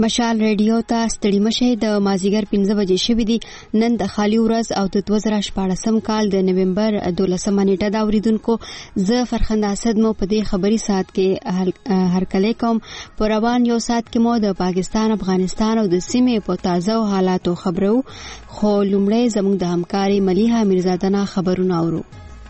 مشال ریډیو ته ستړي مشه د مازیګر 5 بجې شوې دي. نن د خالي ورځ او د 2014 کال د نومبر 12 نیټه دا اوریدونکو زه فرخنده اسد مو په دې خبري ساعت کې هرکلی کوم. په روان یو ساعت کې مو د پاکستان، افغانستان او د سیمې په تازه حالاتو خبرو، خو لومړی زموږ د همکاري ملیحه میرزادنا خبرونه اورو.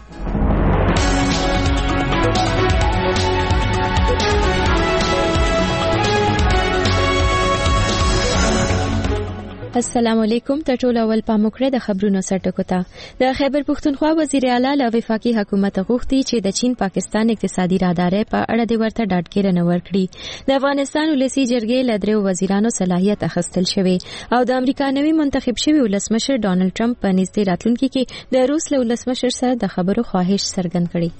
السلام علیکم. ته ټول اول پاموکړه د خبرونو سرټکو ته د خیبر پښتونخوا وزیر اعلی له وفاقي حکومت غوښتي چې د چین پاکستان اقتصادي راهدارۍ په اړه د ورته ډاډګیرنه ورکړي. د افغانستان ولسی جرګې له درو وزیرانو صلاحیت اخیستل شوی او د امریکا نوی منتخب شوی ولسمشر ډانلډ ټرمپ په نږدې راتلونکي کې د روس له ولسمشر سره د خبرو خواهش څرګند کړي.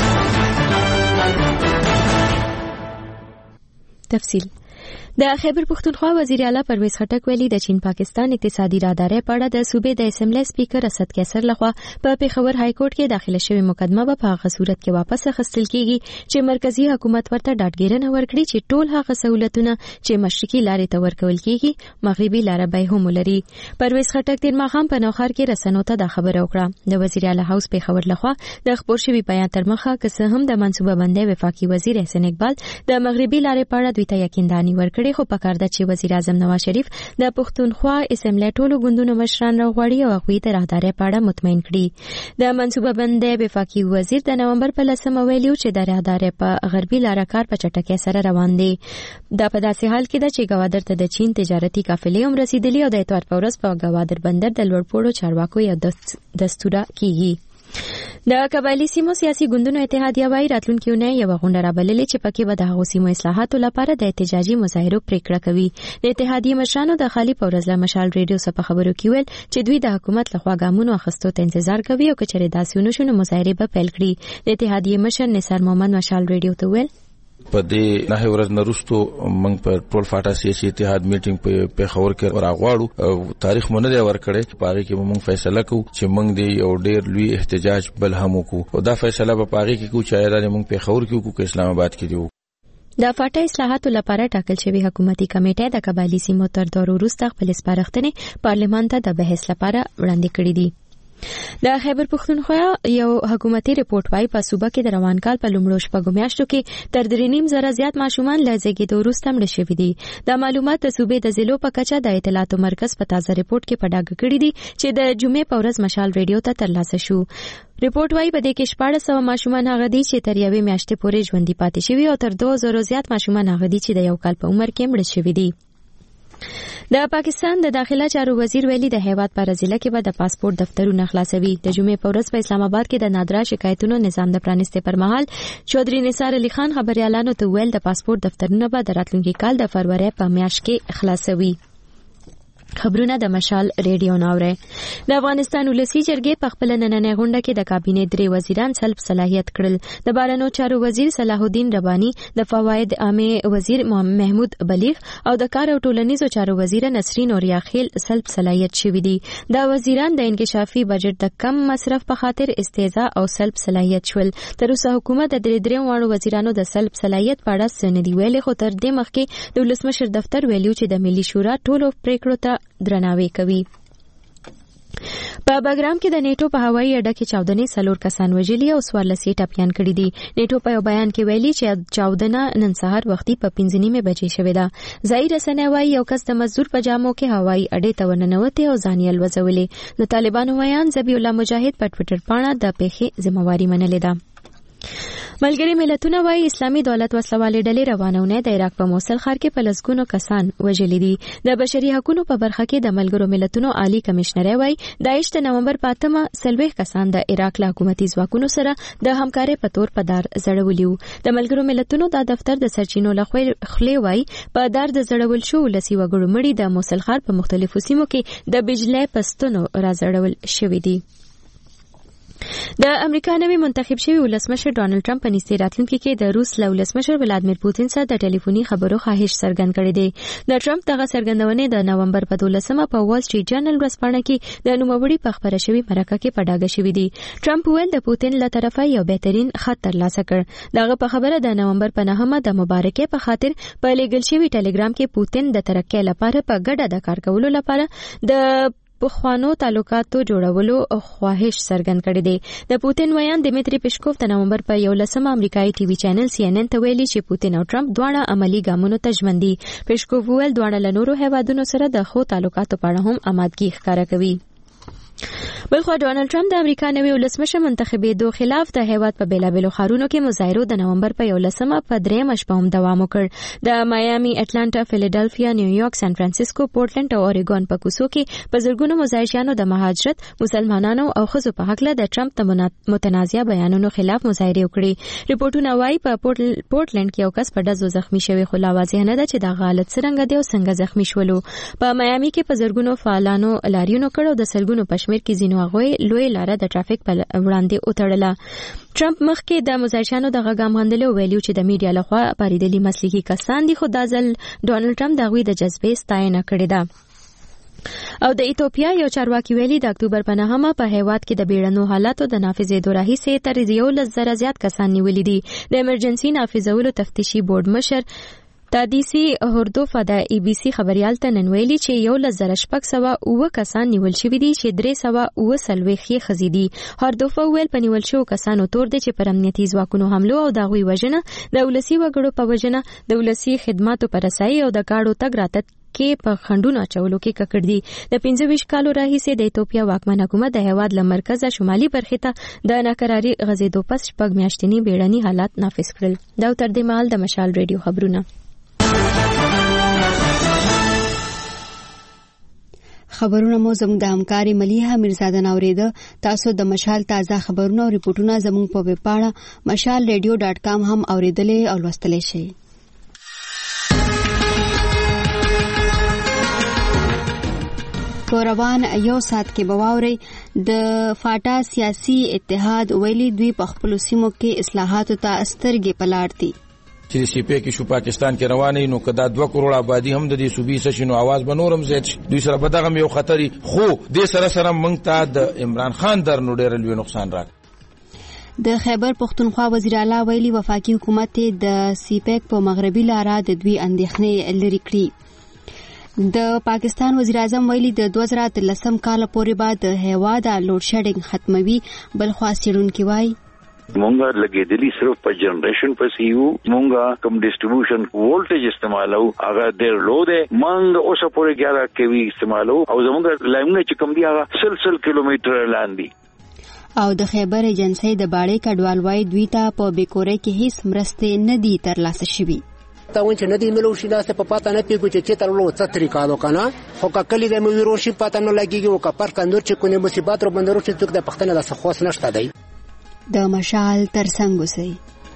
تفصیل د خیبر پښتونخوا وزیر اعلی پرویز خټک ویلي د چین پاکستان اقتصادي راهدارۍ په اړه د صوبې د اسمبلی سپیکر اسد قیصر لخوا په پیښور های کورټ کې داخله شوې مقدمه په هغه صورت کې واپس اخیستل کیږي چې مرکزی حکومت ورته ډاډګیرنه ورکړي چې ټول هغه سہولتونه چې مشرقي لارې ته ورکول کیږي مغربي لارې به هم ولري. پرویز خټک د ماښام په نوخار کې رسنیو ته دا خبره وکړه. د وزیر اعلی هاوس پیښور لخوا د خبر شوی بیان تر مخه که څه هم د منصوبه بندۍ وفاقي وزیر احسان اقبال د مغربي لارې په اړه دوی ته یقینداني ورکړي، خو پکار ده چې وزیر اعظم نواز شریف د پښتونخوا اسمبلی ټولو ګوندونو مشران راغواړي او هغوی د راهدارۍ په اړه مطمئن کړي. د منصوبه بندۍ وفاقي وزیر د نومبر په 10 ویلي چې د راهدارۍ په غربي لاره کار په چټکۍ سره روان دی. دا په داسې حال کې ده چې ګوادر ته د چین تجارتي قافلې هم رسیدلي او د اتوار په ورځ په ګوادر بندر د لوړپوړو چارواکو یو دستوره کیږي. د قبایلی سیمو سیاسي ګوندونو اتحادیه وايي راتلونکي اونۍ یو غونډه رابللې چې پکې به د هغو سیمو اصلاحاتو لپاره د احتجاجي مظاهرو پریکړه کوي. د اتحادیې مشرانو د خالي په ورځ له مشال ریډیو سره په خبرو کې ویل چې دوی د حکومت لخوا ګامونو اخیستو ته انتظار کوي او که چېرې داسې ونه شو نو مظاهرې به پیل کړي. د اتحادیې مشر نثار محمد مشال ریډیو ته ویل په دې نه ورځ نرستو موږ په ټول فاټا سیاسي اتحاد میټینګ په پیښور کې راغواړو. تاریخ مونږ نه دی ورکړی په هغه کې موږ فیصله کوو چې موږ دی یو ډېر لوی احتجاج بل هم وکړو او دا فیصله په هغه کې کوو چې دا موږ پیښور کې وکړو که اسلام آباد کې دی. د فاټا اصلاحاتو لپاره ټاکل شوی حکومتي کمیټه د قبایلی سیمو تر دورو وروسته خپل سپارښتنې پارلمان ته د بحث لپاره وړاندې کړې دي. د خیبر پښتونخوا یو حکومتي ریپورت وايي په صوبه کې د روان کال په لومړو شپږو میاشتو کې تر 3.5 زیات ماشومان له زیږیدو وروسته مړه شوي دي. دا معلومات د صوبې د ضلعو په کچه د اطلاعاتو مرکز په تازه ریپورت کې په ډاګه کړي دي چې د جمعې په ورځ مشال ریډیو ته ترلاسه شو. ریپورت وايي په دې کې 1400 ماشومان هغه دي چې تر یوې میاشتې پورې ژوندي پاتې شوي او تر 2000 زیات ماشومان هغه دي چې د یو کال په عمر کې مړه شوي دي. د پاکستان د داخله چارو وزیر ویلي د هیواد په ضلع کې به د پاسپورت دفترونه خلاصوي. د جمعې په ورځ په اسلام آباد کې د نادره شکایتونو نظام د پرانیستې پر مهال چودري نثار علي خان خبريالانو ته ویل د پاسپورت دفترونه به د راتلونکي کال د فروری په میاشت کې خلاصوي. خبرونه د مشال ریډیو ناوره. د افغانستان ولسی جرګې په خپل نننۍ غونډه کې د کابینې 3 وزیران سلب صلاحیت کړل. د بهرنیو چارو وزیر صلاح الدین ربانی، د فواید عامه وزیر محمود بلیغ او د کار او ټولنیزو چارو وزیر نسرین اوریاخیل سلب صلاحیت شوي دي. دا وزیران د انکشافي بجټ د کم مصرف په خاطر استهزاء او سلب صلاحیت شول. تر اوسه حکومت د 3 واړو وزیرانو د سلب صلاحیت په اړه څه نه دی ویلي، خو تر دې مخکې د ولسمشر دفتر ویلو چې د ملي شورا ټولو پریکړو ته درناوی کوي. په بګرام کې د نیټو په هوایي اډه کې چاودنې 4 کسان وژلي او 14 ټپیان کړي دي. نیټو په یو بیان کې ویلي چې چاودنه نن سهار وختي په 5:30 بجې شوې ده. ځایي رسنۍ وايي یو کس د مزدور په جامو کې هوایي اډې ته ورننوتی او ځان یې الوځولې. د طالبانو ویان ذبیح الله مجاهد په ټویټر پاڼه د پیښې ذمہواری منلې ده. ملګری ملتونه وايي اسلامي دولت وسلوالې ډلې روانونه د عراق په موصل ښار کې په لسګونو کسان وژلي دي. د بشري حقوقو په برخه کې د ملګرو ملتونو عالی کمشنر وايي داعش د نومبر 5 سلويخ کسان د عراق له حکومتي ځواکونو سره د همکارۍ په تور په دار زړولیو. د ملګرو ملتونو د دفتر د سرچینو لخوا وايي په دار د زړول شو لسی وګړو مړي د موصل ښار په مختلفو سیمو کې د بجلی پستونو را زړول شوي دي. د امریکا نوی منتخب شوی ولسمشر ډانلډ ټرمپ په نږدې راتلونکي کې د روس له ولسمشر ولادیمیر پوتین سره د ټلیفوني خبرو خواهش څرګند کړی دی. د ټرمپ دغه څرګندونې د نومبر په 12مه په وال سټریټ جرنل ورځپاڼه کې د نوموړي په خبره شوی مرکه کې په ډاګه شوی دی. ټرمپ ویل د پوتین له طرفه یو بهترین خط ترلاسه کړ. دغه په خبره د نومبر په 9مه د مبارکۍ په خاطر په لیږل شوی ټلګرام کې پوتین د ترقۍ لپاره په ګډه د کار کولو لپاره د پخوانو تعلقاتو جوړولو خواهش څرګند کړی دی. د پوتین ویان دمیتری پیشکوف د نومبر په 11مه امریکایي ټي وي چینل CNN ته ویلي چې پوتین او ټرمپ دواړه عملی ګامونو ته ژمن دي. پیشکوف ویل دواړه له نورو هیوادونو سره د ښو تعلقاتو په اړه هم آمادګي ښکاره کوي. بلخو ډانلډ ټرمپ د امریکا نوی ولسمشر منتخبېدو خلاف د هیواد په بیلابیلو ښارونو کې مظاهرو د نومبر په 11مه په 3مه شپه هم دوام وکړ. د مایامي، اټلانټا، فیلډلفیا، نیویارک، سان فرانسیسکو، پورټلند او اوریګون په کوڅو کې په زرګونو مزاحمانو د مهاجرت، مسلمانانو او ښځو په حق له د ټرمپ د متنازعه بیانونو خلاف مظاهرې وکړې. ریپورتونه وايي په پورټلند کې یو کس په ډزو زخمی شوی، خو لا واضح نه ده چې د حالت څنګه دی او څنګه زخمی شول. په مایامي کې په زرګونو فعالانو لاریون وکړ او د سلګونو پښمیر کې ځینو هغوی لوی لاره د ټرافیک په وړاندې وتړله. ټرمپ مخکې د مزاحمانو د غږ غندلو ویلو چې د میډیا لخوا پاریدلي مسلکي کسان دي، خو دا ځل ډانلډ ټرمپ د هغوی د جذبې ستاینه کړې ده. او د ایتوپیا یو چارواکي ویلي د اکتوبر په 9مه په هیواد کې د بیړنو حالاتو د نافذېدو راهیسې تر 11,000 زیات کسان نیولي دي. د ایمرجنسي نافذولو تفتیشي بورډ مشر تادیسی هوردوف د ABC خبريال ته نن ویلي چې 1,609 کسان نیول شوي دي چې 309 خزي دي. هوردوف ویل په نیول شوو کسانو تور دي چې پر امنیتي ځواکونو حملو او د هغوی وژنه، د ولسي وګړو په وژنه، د ولسي خدماتو په رسایي او د ګاډو تګ راتګ کې په خندونو اچولو کې ککړ دي. د 25 کالو راهیسې د ایتوپیا واکمن حکومت د هیواد له مرکزه شمالي برخې ته د ناکراري غځېدو پس 6 میاشتني بیړني حالات نافذ کړل. دا تر دې مهال د مشال ریډیو خبرونه. خبرونه مو زموږ د همکاري ملیحه میرزاده نوریده. تاسو د مشال تازه خبرونه او ریپورتونه زموږ په ویب پاڼه mashalradio.com هم اوریدلې او لوستلې شئ. روان یو سات کې بواوري د فاټا سیاسي اتحاد ویلي دوی په خپل سیمو کې اصلاحاتو ته سترګې پلاړ دي. چې سیپی کې شو پاکستان کې روانه نو کدا 2 کروڑ آبادی هم د دې صوبې سشنو आवाज بنورم زیات دوی سره بدغه یو خطري خو د سره مونږ ته د عمران خان در نو ډېر لوی نقصان راک. د خیبر پختونخوا وزیر اعلی ویلي وفاقي حکومت د سیپیک په مغربي لاره د دوی اندېښنې لري کړې. د پاکستان وزیر اعظم ویلي د 2013 کال پورې بعد د هیواد لوډ شیډینګ ختموي. بل خوا سیرونکي وایي مونږه لګېدلی صرف په جنریشن پسې یو، مونږه کوم ډیسټریبیوشن وولټیج استعمالو هغه ډېر لو دی. مونږ اوسه پورې 11 کیوي استعمالو او زمونږ لاینونه چې کوم دی هغه سلسل کیلومتر لاندې. او د خیبر ایجنسی د باړې کډوال وای دوی ته په بیکورې کې هیڅ مرستې نه دي ترلاسه شوي. تا ونچ ندی ملو شي داسه په پاته نه پیګو چې تر لو څه طریقه ده کنه خو کله د مې وروشي پاته نه لګيږي او کپر کندور چې کونه مصیبت رو بندرو چې څوک د پښتنه د خاص نشته دی. د مشال ترڅنګ اوسئ.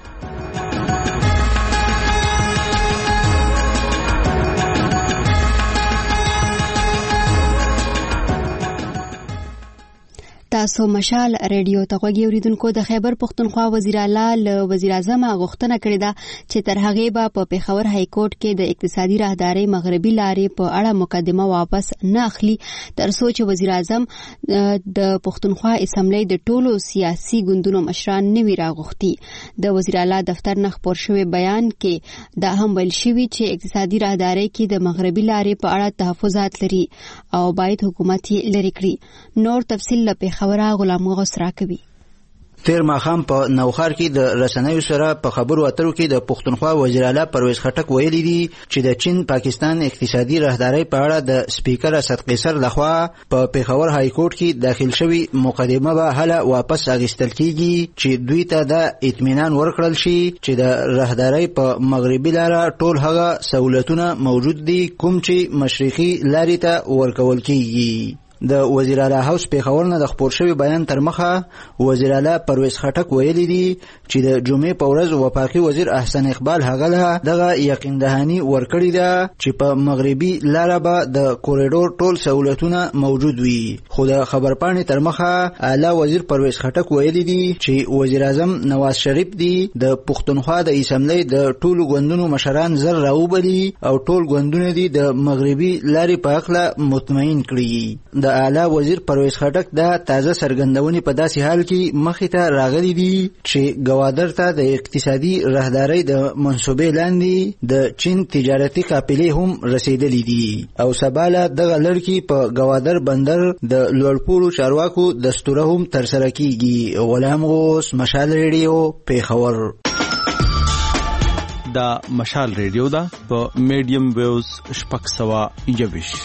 تاسو مشال ریډیو ته غوږی اوریدونکو. د خیبر پختونخوا وزیر اعلی له وزیر اعظم غوښتنه کړې ده چې تر هغه به په پیښور های کورټ کې د اقتصادي راهداري مغربي لارې په اړه مقدمه واپس نه اخلي تر څو چې وزیر اعظم د پختونخوا اسمبلی د ټولو سیاسي ګوندونو مشران نوي راغوښتي. د وزیر اعلی دفتر نه خبر شوی بیان کې دا هم ویل شوی چې اقتصادي راهداري کې د مغربي لارې په اړه تحفظات لري او باید حکومت یې لري کړي. نور تفصیل له خبره غلام غوث راکوي. تیر ماخام په نوخار کې د رسنیو سره په خبرو اترو کې د پښتونخوا وزیر اعلی پرویز خټک ویلي دي چې د چین پاکستان اقتصادي راهداري په اړه د سپیکر اسد قیصر لخوا په پیښور های کورټ کې داخل شوی مقدمه به هله واپس اخیستل کیږي چې دوی ته د اطمینان ورکړل شي چې د راهداري په مغربي لاره ټول هغه سہولتونه موجود دي کوم چې مشرقي لارې ته ورکول کیږي. د وزیر اعلی هاوس پیښور نه د خبر شوی بیان تر مخه وزیر اعلی پرویز خټک ویلي دي چې د جمعې په ورځ وفاقي وزیر احسن اقبال هغه له دغه یقین دهانی ورکړی ده چې په مغربي لاره به د کوریډور ټول سہولتونه موجود وي. خو د خبرپاڼې تر مخه اعلی وزیر پرویز خټک ویلي دي چې وزیر اعظم نواز شریف دی د پښتونخوا د اسمبلی د ټولو ګوندونو مشران زر راوبلي او ټول ګوندونه دي د مغربي لارې په اړه مطمئن کړي. د اعلی وزیر پرویز خټک د تازه سرګندونې په داسې حال کې مخې ته راغلي دي چې ګوادر ته د اقتصادي راهدارۍ د منصوبې لاندې د چین تجارتي قافلې هم رسیدلې دي او سباله دغه لړکی په ګوادر بندر د لوړپوړو چارواکو دستور هم ترسره کیږي. غلام غوث، مشال ریډیو، پیښور. دا مشال ریډیو دا په میډیم ویوز 621.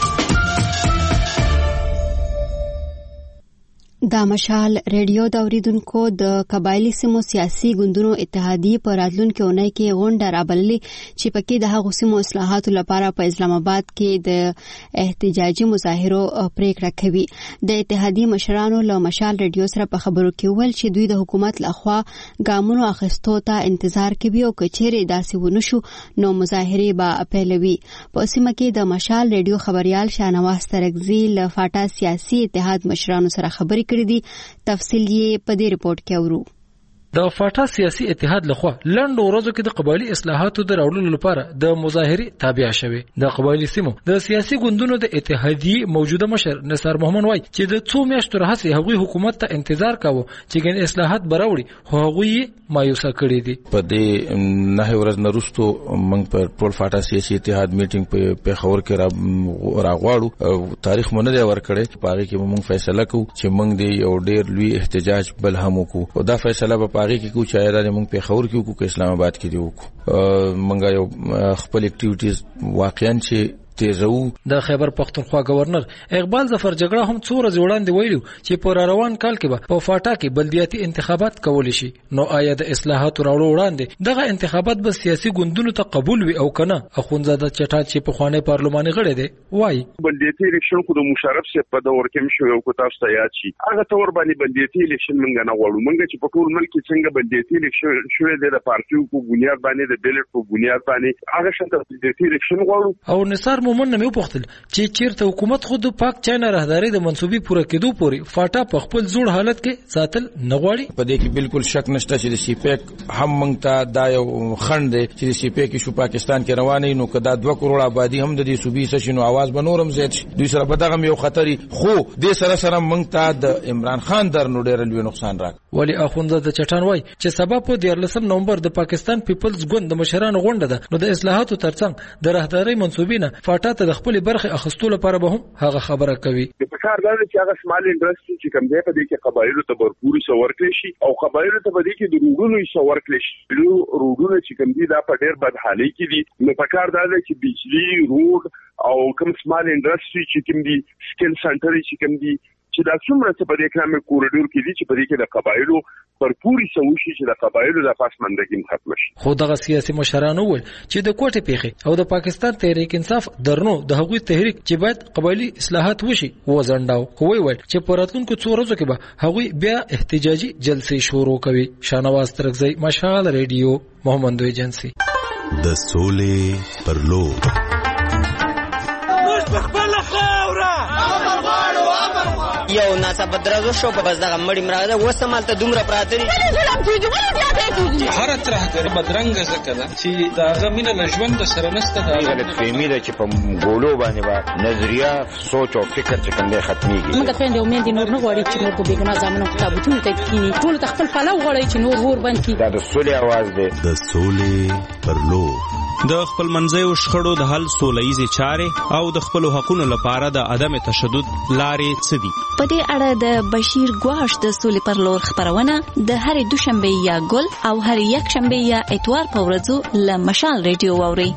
دا مشال ریډیو د اوریدونکو د قبایلی سیمو سیاسي ګوندونو اتحادیه په راتلونکي اونۍ کې غونډه رابللې چې پکې د هغو سیمو اصلاحاتو لپاره په اسلام آباد کې د احتجاجي مظاهرو پریکړه کوي. د اتحادیه مشرانو له مشال ریډیو سره په خبرو کې ویل چې دوی د حکومت لخوا ګامونو اخیستو ته انتظار کوي او کچېرې داسې ونشو نو مظاهرې به پیلوي. په سیمه کې د مشال ریډیو خبريال شاهنواز ترکزی له فاټا سیاسي اتحاد مشرانو سره خبرې کړي. تفصیل یې په دې رپورت کې اورو. د فاټا سیاسي اتحاد لخوا لنډو ورځو کې د قبایلی اصلاحاتو د راوړلو لپاره د مظاهرې تابع شوه. د قبایلی سیمو د سیاسي ګوندونو د اتحادیه موجوده مشر نثار محمد وای چې د 2 میاشتو راهیسې هغوی حکومت ته انتظار کاوه چې ګڼ اصلاحات براوړي خو هغوی مایوسه کړي دي. په دې 9 ورځې نرستو موږ په ټول فاټا سیاسي اتحاد میټینګ په پیښور کې راغواړو. تاریخ مونږ نه ورکړي په هغه کې موږ فیصله کوو چې موږ د یو ډیر لوی احتجاج بل هم وکړو او دا فیصله په هغه کې کو چې ایران موږ په خبر کې کو اسلام آباد کې دی وکړو. موږ یو خپل اکټیویټیز واقعا چې تیزو. د خیبر پختونخوا گورنر اقبال ظفر جګړه هم څو ورځې وړاندې ویلو چې په روان کال کې به په فاټا کې بلدیاتي انتخابات کول شي. نو آیا د اصلاحاتو راوړو وړاندې دغه انتخابات به سیاسي ګوندونو ته قبول وي او کنه؟ اخونزاده چټات چې په خوانې پارلماني غړي دی وایي بلدیاتي الیکشن خو د مشرف صاحب په دور کې مشو یو کو تاسو ته یاد شي هغه تور باندې بلدیاتي الیکشن منګ نه غواړو. منګ چې په ټول ملک کې څنګه بلدیاتي الیکشن شوې د پارټیو په بنیاد باندې د بیلټ په بنیاد باندې هغه شته بلدیاتي الیکشن غواړو. او نثار مومن مې وپوښتل چې چیرته حکومت خود پاک چانه راهداري د منسوبي پوره کېدو پوري فاټا په خپل زوړ حالت کې ساتل نه غواړي. په دې کې بالکل شک نشته چې د سی پیک هم موږ ته دا یو خند دی چې د سی پیک شو پاکستان کې رواني نو کدا 2 کروڑ آبادی هم د دې صوبې سشنو आवाज بنورم زیات شي. دوی سره په دغه یو خطري خو د سره موږ ته د عمران خان در نو ډېر لوی نقصان راک. ولی اخونزاده چټان وای چې سبب په 14 نومبر د پاکستان پیپلز ګوند د مشرانو غونډه ده نو د اصلاحاتو ترڅنګ د راهداري منسوبینه فاټا ته د خپل برخه اخستو لپاره به هم هغه خبره کوي. د پکار دا چې هغه سمال انډستری چې کوم دی په دې کې قبایلو ته برپوري سور کړی شي او قبایلو ته په دې کې د روډونو سور کړی شي. روډونه چې کوم دي دا په ډېر بد حالي کې دي. نو پکار دا چې بجلی روډ او کوم سمال انډستری چې کوم دي سکل سنټر چې کوم دي چې دا څومره څه په دې اکرامي کوریډور کې دي چې په دې کې د قبایلو برپوري سوشي چې د قبایلو د پاسماندګي ختم شي. خو دغه سیاسي مشرانو ول چې د کوټې پیخي او د پاکستان تحریک انصاف درنو د هغوی تحریک چې باید قبایلی اصلاحات وشي وزنداو. خو ویل چې په راتلونکو څو ورځو کې به هغوی بیا احتجاجي جلسې شروع کوي. شاهنواز ترکزی، مشال ریډیو، محمد ایجنسی. د سولې پر لور یو ناڅاپه درازو شو په بس دغه مړی مراده وسمالته دومره پراته دي هر طرح د بدرنګ زکه ده چې دا غمینه له ژوند سره نسته. دا غلط فهمي ده چې په ګولو باندې با نظریه سوچ او فکر چې کومه ختميږي. موږ ته د امید نور نه غواړي چې نور په بیګنا ځامنو کتابونه ته کینی ټول خپل پلو غواړي چې نور ور باندې دا د سولې आवाज ده. د سولې پر لور د خپل منځیو شخړو د حل سولهیزې چارې او د خپل حقوقو لپاره د عدم تشدد لارې څه دي؟ په دې اړه د بشیر ګواش د سولې پر لور خبرونه د هر دوشنبه یا ګل او هر یک شنبه یا اتوار په ورځو له مشال ریډیو واوري.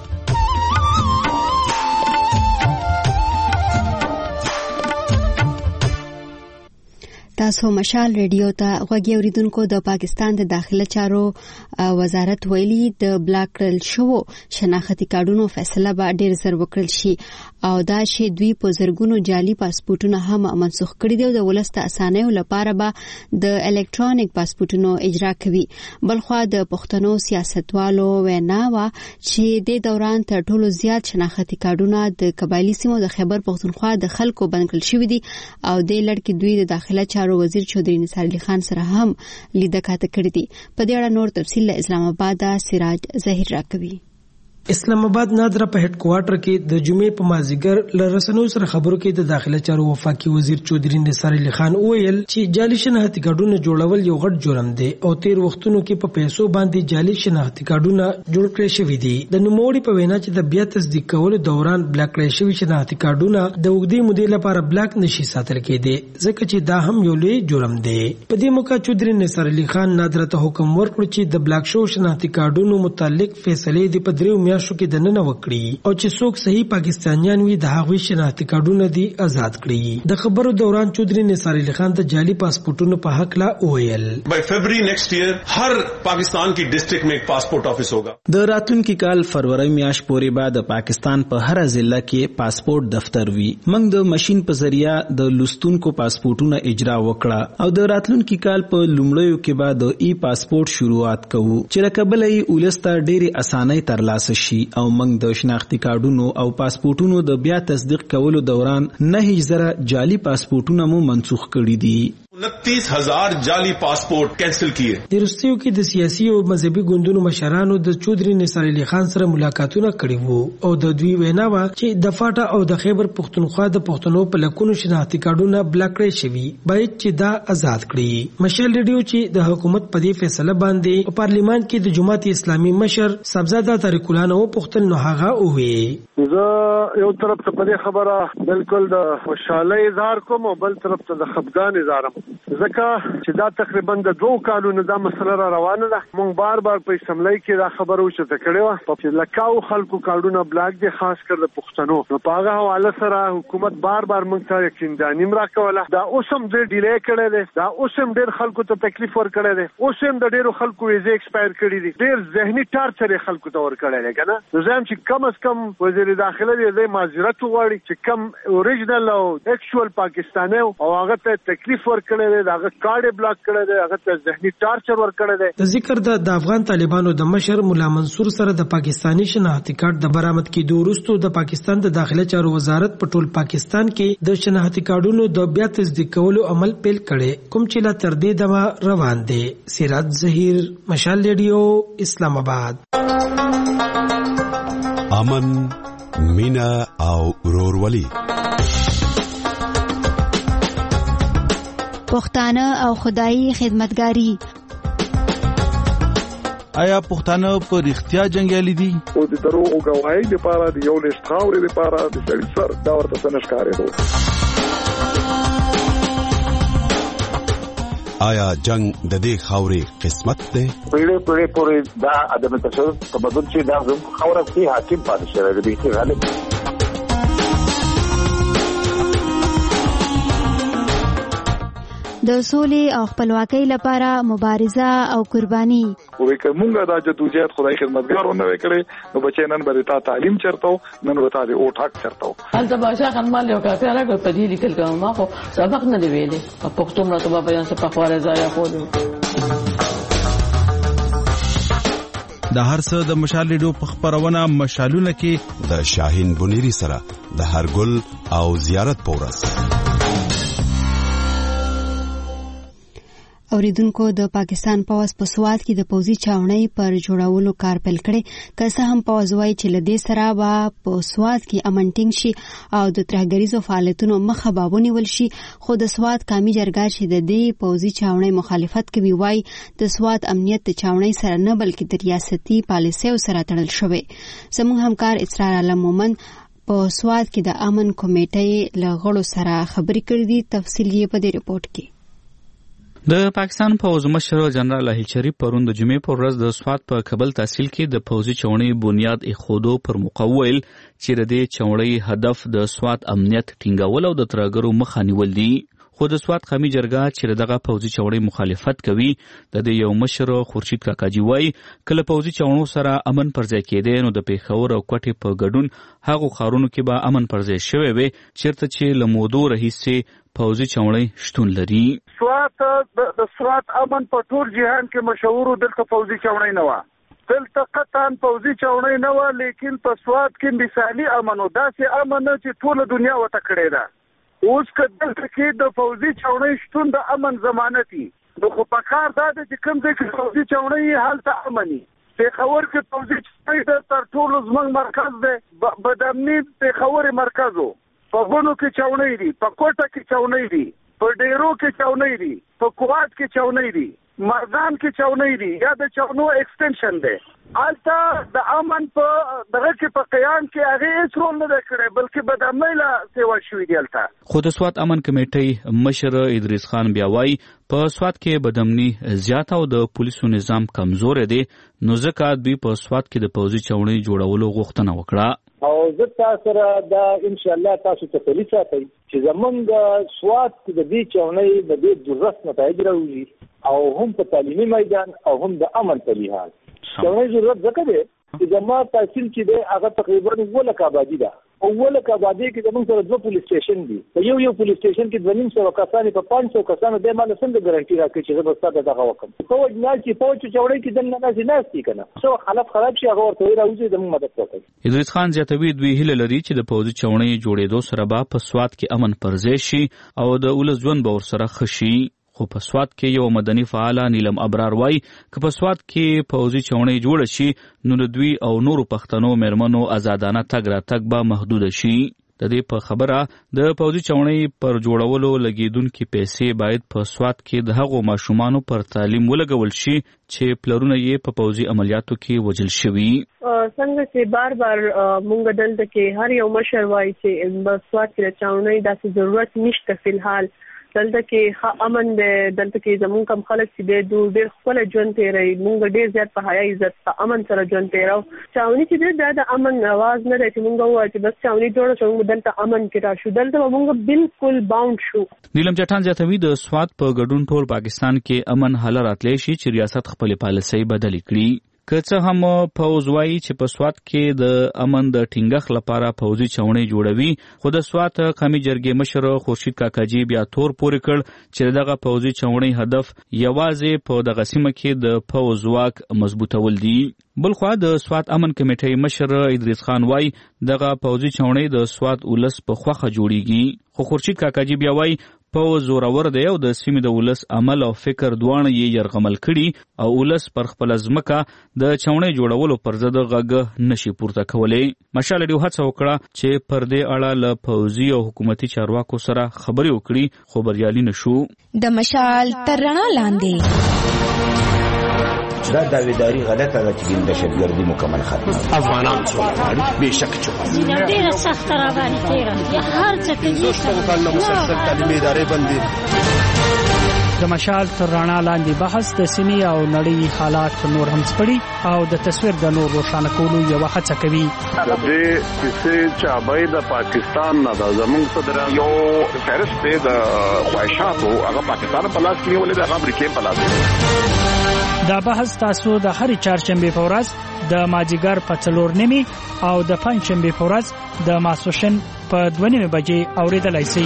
تاسو مشال ریډیو ته غوږی اوریدونکو. د پاکستان د داخله چارو وزارت ویلي د بلاک کړل شو شناختی کارډونو فیصله به ډیر زر وکړل شي او دا چې دوی په زرګونو جعلي پاسپورتونه هم منسوخ کړي دي او د ولست اسانیو لپاره به د الکترونیک پاسپورتونو اجرا کوي. بلخوا د پښتنو سیاستوالو وینا وا چې د دوران تر ټولو زیات شناختی کارډونه د قبایلی سیمو د خیبر پښتونخوا د خلکو بند کړل شوی دي او د لړکی دوی د داخله چارو وزیر چودري نثار علي خان سره هم لیدل کاته کړی دي. په دې اړه نور تفصیل له اسلام آباد سراج ظاهر راکوي. اسلام آباد نادره په هډ کوارټر کې د جمعې په مازیګر له رسنیو سره خبرو کې د داخله چارو وفاقي وزیر چودري نثار علي خان وویل چې جعلي شناختی کارډونه جوړول یو غټ جرم دی او تیر وختونو کې په پیسو باندې جعلي شناختی کارډونه جوړ کړی شوی دي. د نوموړي په وینا چې د بیا تصدیق کولو دوران بلاک کړی شوی شناختی کارډونه د وګړي مودې لپاره بلاک نشي ساتل کېدي ځکه چې دا هم یو لوی جرم دی. په دې موقع چودري نثار علي خان نادره ته حکم ورکړ چې د بلاک شو شناختی کارډونو متعلق فیصله دی په دریو میاشتو کې د نن وکړي او چې څوک صحیح پاکستانیان وي د هغوی شناختی کارډونه دي آزاد کړي. د خبرو دوران چودري نثار علي خان د جعلي پاسپورتونو په حق لا وویل باي فروری نیکسٹ ایئر हर पाकिस्तान की डिस्ट्रिक्ट में एक पासपोर्ट ऑफिस होगा. د راتلونکي کال فروری میاشت پورې بعد د پاکستان په هر ضلع کې پاسپورت دفتر وي. موږ د ماشين په ذریعہ د لستونکو پاسپورتونو اجرا وکړه او د راتلونکي کال په لومړیو کې بعد د ای پاسپورت شروعات کوو چې رقبل یې ولسته ډېری اسانۍ ترلاسه شي او موږ د شناختی کارډونو او پاسپورتونو د بیا تصدیق کولو دوران 9000 جعلي پاسپورتونه مو منسوخ کړي دي. 29,000 جعلی پاسپورت کینسل کیے. د روسیو کې د سیاسي او مذهبي ګوندونو مشرانو د چودري نثار علي خان سره ملاقاتونه کړي وو او د دوی وینا وا چې د فاټا او د خیبر پښتونخوا د پښتنو په لکونو شناختی کارډونه بلاک کړی شوی باید چې دا آزاد کړي. مشال ریډیو چې د حکومت په دې فیصله باندې په پارلیمان کې د جماعت اسلامي مشر صاحبزاده طارق الله نو پښتون نو هغه وې زه یو طرف ته په دې خبره بالکل د خوشاله اظهار کوم او بل طرف ته د خفګان اظهار ځکه چې دا تقریبا د 2 کالونو دا مسله را روانه ده. مونږ بار په اسمبلی کې دا خبره وشته کړې و چې لکاو خلکو کارډونه بلاک دي خاص کر د پښتنو. نو په هغه حواله سره حکومت بار مونږ ته یقینداني راکوله. دا اوسم ډېر ډیلی کړی دی. دا اوسم ډېر خلکو ته تکلیف ورکړی دی. اوسم د ډېرو خلکو ویزه ایکسپایر کړي دي. ډېر ذهني ټارچر خلکو ته ورکړی دی کنه. نو زم چې کم از کم وزیر داخله دې معذرت وغواړي چې کم اوریجنل او اکچوال پاکستاني او هغه ته تکلیف ورکړي دغه کارډ بلاک کړی دی هغه ته ذهني ټارچر ورکړی دی. د ذکر د افغان طالبانو د مشر مولا منصور سره د پاکستانی شناختی کارت د برآمد کېدو وروسته د پاکستان د داخله چارو وزارت په ټول پاکستان کې د شناختی کارډونو د بیا تصدیق کولو عمل پیل کړي کوم چې لا تر دې دمه روان دي. سراج ظهیر مشال ریډیو اسلام آباد. امن مینا او ورورولي پښتانه او خدایي خدمتګاری. آیا پښتانه په رښتیا جنگیالي دي؟ او د درو او غواړي لپاره د یو لښت خاورې لپاره د سړي سر دا ورته څنګه ښکارېدو. آیا جنگ د دې خاورې قسمت دی؟ پیړې پورې دا عدم تشدد تمدن چې دا زموږ خاوره کې حاکم پاتې شوی دی چې غالب د سولې او خپلواکۍ لپاره مبارزه او قرباني. وې کومه دا جدوجہد خدای خدمتګارونه وکړي نو بچی نن به تا تعلیم چرته نن به تا او ټاک چرته. انت باشا خنمال یو کافي راغی په دې لیکل کوم ما خو سبق نه دی ویلې په پښتو مله ته په یان څه په خواره ځای خو د هر څه د مشال ریډیو په خبرونه مشالونه کې د شاهین بنيري سره د هرګل او زیارت پورس. اوریدونکو د پاکستان پوځ په سوات کې د پوځي چاونۍ پر جوړولو کار پیل کړي. که څه هم پوځ وایي چې له دې سره به په سوات کې امن ټینګ شي او د ترهګریزو فعالیتونو مخه به ونیول شي، خو د سوات قامي جرګه چې د دې پوځي چاونۍ مخالفت کوي وایي د سوات امنیت د چاونۍ سره نه بلکې د ریاستي پالیسیو سره تړل شوی. زموږ همکار اسرار عالم مومن په سوات کې د امن کمیټې له غړو سره خبرې کړې دي. تفصیل یې په دې رپورټ کې. د پاکستان پوځ مشر جنرال اهیل شریف پرون د جمعې پر ورځ د سوات په کابل تحصیل کې د پوځي چاونۍ بنیاد ایښودو پر موقع ویل چې د دې چاونۍ هدف د سوات امنیت ټینګول او د ترهګرو مخه نیول دي. خو د سوات قومي جرګه چې دغه پوځي چوڼۍ مخالفت کوي د یو مشر خورشید کاکاجي وایي کله پوځي چوڼو سره امن پر ځای کېدی نو د پیښور او کوټې په ګډون هغو ښارونو کې به امن پر ځای شوی وي چیرته چې له مودو راهیسې پوځي چوڼۍ شتون لري. سوات د سوات امن په ټول جهان کې مشهور دلته پوځي چوڼۍ نه و، دلته قطعا پوځي چوڼۍ نه و، لیکن په سوات کې مثالي امن و، داسې امن چې ټوله دنیا ورته کړې ده. اوس که دلته کې د پوځي چوڼۍ شتون د امن ضمانت وي نو خو پکار دا ده چې کوم ځای کې پوځي چوڼۍ هلته امن وي. پیښور کې پوځي چوڼۍ د تر ټولو زموږ مرکز دی، بدامني پیښور مرکز و، په غونو کې چوڼۍ دي، په کوټه کې چوڼۍ دي، په ډیرو کې چوڼۍ دي، په کوات کې چوڼۍ دي، مردان کې چوڼۍ دي، یا د چونو ایکسټنشن دی. البته د امن په دغه کې په قیام کې هغه هیڅ رول نه کړی بلکې بدامنۍ لا سیوا شوې دی. البته خو د سوات امن کمیټې مشر ادریس خان بیا وایي په سوات کې بدامني زیاته او د پولیسو نظام کمزور دی نو ځکه دوی په سوات کې د پوځي چوڼۍ جوړولو غوښتنه وکړه. او زه تاسو سره دا ان شاء الله تاسو ته پولیس ساتي چې زمونږ سوات د دې چوڼۍ د دې ضرورت نتایج راوړي او هم په تعلیمي میدان او هم د امن په لحاظ چوڼۍ ضرورت ځکه دی چې زموږ تحصیل چې دی هغه تقریبا 1,00,000 آبادي ده او 1,00,000 آبادي کې زموږ سره 2 پولیس سټیشن دي. په یو پولیس سټیشن کې 2,500 کسانې په 500 کسانو د مال څنګه ګارانټي راکړي چې زه به تاسو دغه وکم. په وجه چې په چوڼۍ کې دنه نه ناشتي کنه څو حالت خراب شي هغه ورته راوځي زموږ مدد وکړي. ادریس خان زیاتوي دوی هیله لري چې د پوځي چوڼۍ جوړېدو سره به په سوات کې امن پرځای شي او د ولس ژوند به ورسره ښه شي. خو په سوات کې یو مدني فعاله نیلم ابرار وایي که په سوات کې پوځي چوڼۍ جوړه شي نو د دوی او نورو پښتنو میرمنو آزادانه تګ راتګ به محدود شي. د دې په خبره د پوځي چوڼۍ پر جوړولو لګیدونکي پیسې باید په سوات کې د هغو ماشومانو پر تعلیم ولګول شي چې پلرونه یې په پوځي عملیاتو کې وژل شوي. څنګه چې بار بار مونږ دلته کې هر یو مشر وایي چې په سوات کې د چوڼۍ داسې ضرورت نشته فلحال دلته کې امن دی، دلته کې زموږ کم خلک چې دی ډېر ښکلی ژوند تېروي، مونږ ډېر زیات په حیا عزت په امن سره ژوند تېرو. چاوني چې دی دا د امن اواز نه دی چې مونږ ووایو چې بس چاوني جوړه شو مونږ دلته امن کې راشو، دلته به مونږ بالکل باونډ شو. نیلم چټان زیاتوي د سوات په ګډون ټول پاکستان کې امن حال راتلی شي چې ریاست خپلې پالیسۍ بدلې کړي. که څه هم پوځ وایي چې په سوات کې د امن د ټینګښت لپاره پوځي چوڼۍ جوړوي خو د سوات قومي جرګې مشر خورشید کاکاجي بیا تور پورې کړ چې دغه پوځي چوڼۍ هدف یوازې په دغه سیمه کې د پوځ ځواک مضبوطول دي. بلخوا د سوات امن کمیټې مشر ادریس خان وایي دغه پوځي چوڼۍ د سوات ولس په خوښه جوړیږي خو خورشید کاکاجي بیا وایي پوځ زورور دی او د سیمې د ولس عمل او فکر دواړه یې یرغمل کړي او ولس پر خپل ځمکه د چوڼۍ جوړولو پر ضد غږ نشي پورته کولی. مشال ډیو هڅه وکړه چې پر دې اړه له پوځي او حکومتي چارواکو سره خبرې وکړي خو بریالي نشو. د مشال تر رڼا لاندې دا داویداری غلطه ده چې د دهشتګردي مکمل ختمه افغانان څومره بېشک چوپه ډېره سخته راباندې تېره هر څه کوي کال نه مسلسل تعلیمي ادارې بندي. د مشال تر رڼا لاندې بحث د سیمې او نړۍ حالات نور هم سپړي او د تصویر د نور روښانه کولو یوه هڅه کوي. د دې کیسې چابۍ د پاکستان نه ده زموږ صدر یو فهرست دی د خواهشاتو هغه پاکستان په لاس کې نیولې ده هغه امریکې په لاس. دا بحث تاسو د هرې چهارشنبې په ورځ د مازدیګر په 4:30 او د پنجشنبې په ورځ د ماسپښین په 2:30 بجې اورېدلای شئ.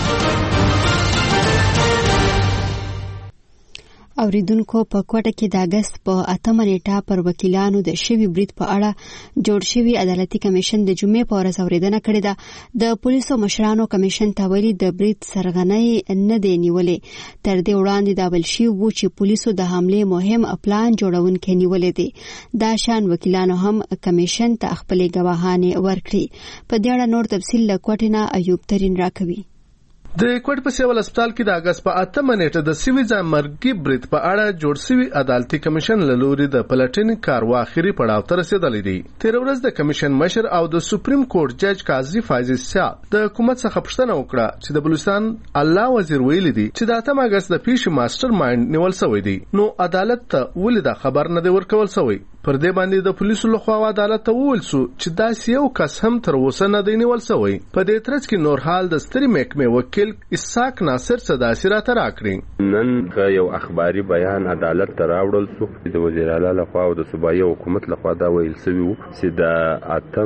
اوریدونکو په کوټه کې د اگست په 8 نیټه پر وکیلانو د شوی برید په اړه جوړ شوی عدالتي کمیشن د جمعې په ورځ اوریدنه کړې ده. د پولیسو مشرانو کمیشن ته ویلي د برید سرغنۍ نه دی نیولې. تر دې وړاندې دا ویل شوی و چې پولیسو د حملې مهم پلان جوړونکی نیولې دی. دا شان وکیلانو هم کمیشن ته خپلې ګواهانې ورکړي. په دې اړه نور تفصیل له کوټې نه ایوب ترین راکوي. د کوټ په سیول هسپتال کې د اگست په 8 نیټه د سیویز مرګي برید په اړه جوړ شوی عدالتي کمیشن له لوري د پلټنې کاروا اخري پړاو ته رسیدلی دی. تیر ورځ د کمیشن مشر او د سپریم کورټ جج قاضي فایز شاه د حکومت څخه پوښتنه وکړه چې د بلوچستان الله وزیر ویلي دی چې د 8 اگست د پیښې ماستر مایند نیول شوی دی نو عدالت ته ولې دا خبر نه دی ورکول شوی. پر دې باندې د پولیسو لخوا عدالت ته وویل چې دا یو کس هم تر اوسه نه دی نیول شوی. په دې ترڅ کې نور حال د ستري محکمې وکیل وکیل اسحاق ناصر صداسي راته راکړي. نن یو اخباري بیان عدالت ته راوړل شو د وزیر اعلی لخوا او د صوبایي حکومت لخوا دا ویل شوی و چې د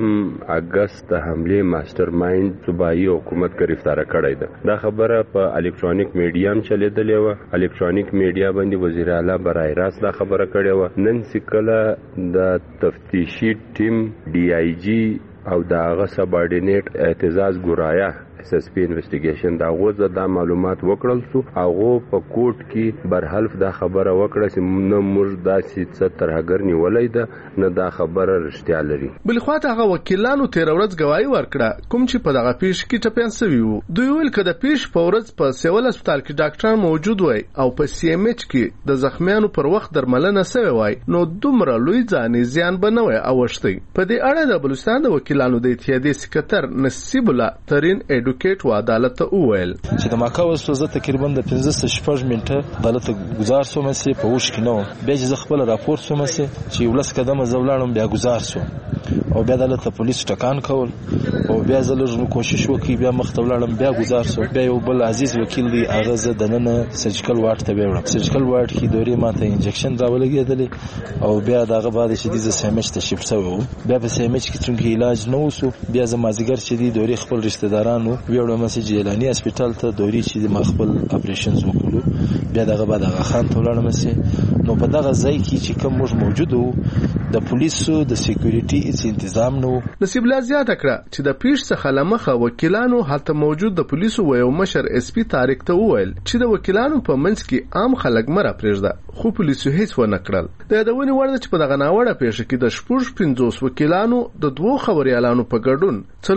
8 اگست حمله ماستر مایند صوبایي حکومت گرفتار کړی ده. دا خبره په الکترونیک میډیا هم چلیدلې و. الکترونیک میډیا باندې وزیر اعلی برای راست دا خبره کړې و. نن سکله د تفتیشي ټیم ډي آی جی او داغه سبارډینیټ اعتزاز ګرایا SSP انویسټیګیشن دا غوځه دا معلومات وکړل سو. هغه په کوټ کې برحلف دا خبره وکړه چې نه موږ داسې څه ترهګر نیولې ده نه دا خبره رښتیا لري. بل خو هغه وکیلانو تیر ورځ گواہی ورکړه کوم چې په دغه پیښ کې ټپيان سوي وو. دوی ویل کده پیښ په ورځ په سیول هسپتال کې ډاکټران موجود وای او په CMH کې د زخمیانو پر وخت درملنه سوي وای نو دومره لوی ځاني زیان بنوي اوښتي. په دې اړه د بلوچستان د وکیلانو د اتحادیې سکرټر نصیب الله ترين ایډوکیټ و عدالت ته وویل چې د ماکا وسوزه تقریبا د 15 منټه عدالت گزار سو مې په وښ کې نو به چې خپل راپور سو مې چې ولس قدمه زولانم بیا گزار سو او بیا عدالت پولیس ټکان کول او بیا زلرونو کوشش وکي بیا مختولړم بیا گزار سو. بیا یو بل عزیز وکیل دی هغه ز دننه سرجیکل وارډ ته وړم. سرجیکل وارډ کې دوري ماته انجکشن راولګیدل او بیا دغه بعد چې د سیمچ ته شپ شو. بیا په سیمچ کې څنګه علاج نه وسو. بیا زمازګر چې دی دوري خپل رشتہ دارانو ویړو مسجد جیلانی هسپتال ته دوري چې د خپل اپریشنز وکړو. بیا دغه بعد هغه خان ته ولاړم نو په دغه ځای کې چې کوم موږ موجود وو د پولیسو د سکیورټي هیڅ تنظیم نو. نصیب الله زیاته کړه چې د پیښ څخه لمخه وکیلانو هلته موجود د پولیسو و یو مشر SP طارق ته وویل چې د وکیلانو په منځ کې عام خلک مره پرېږده خو پولیسو هیڅ ونه کړل. د یادونې وړ ده چې په دغه ناوړه پیښه کې د 50 وکیلانو د 2 خبريالانو په ګډون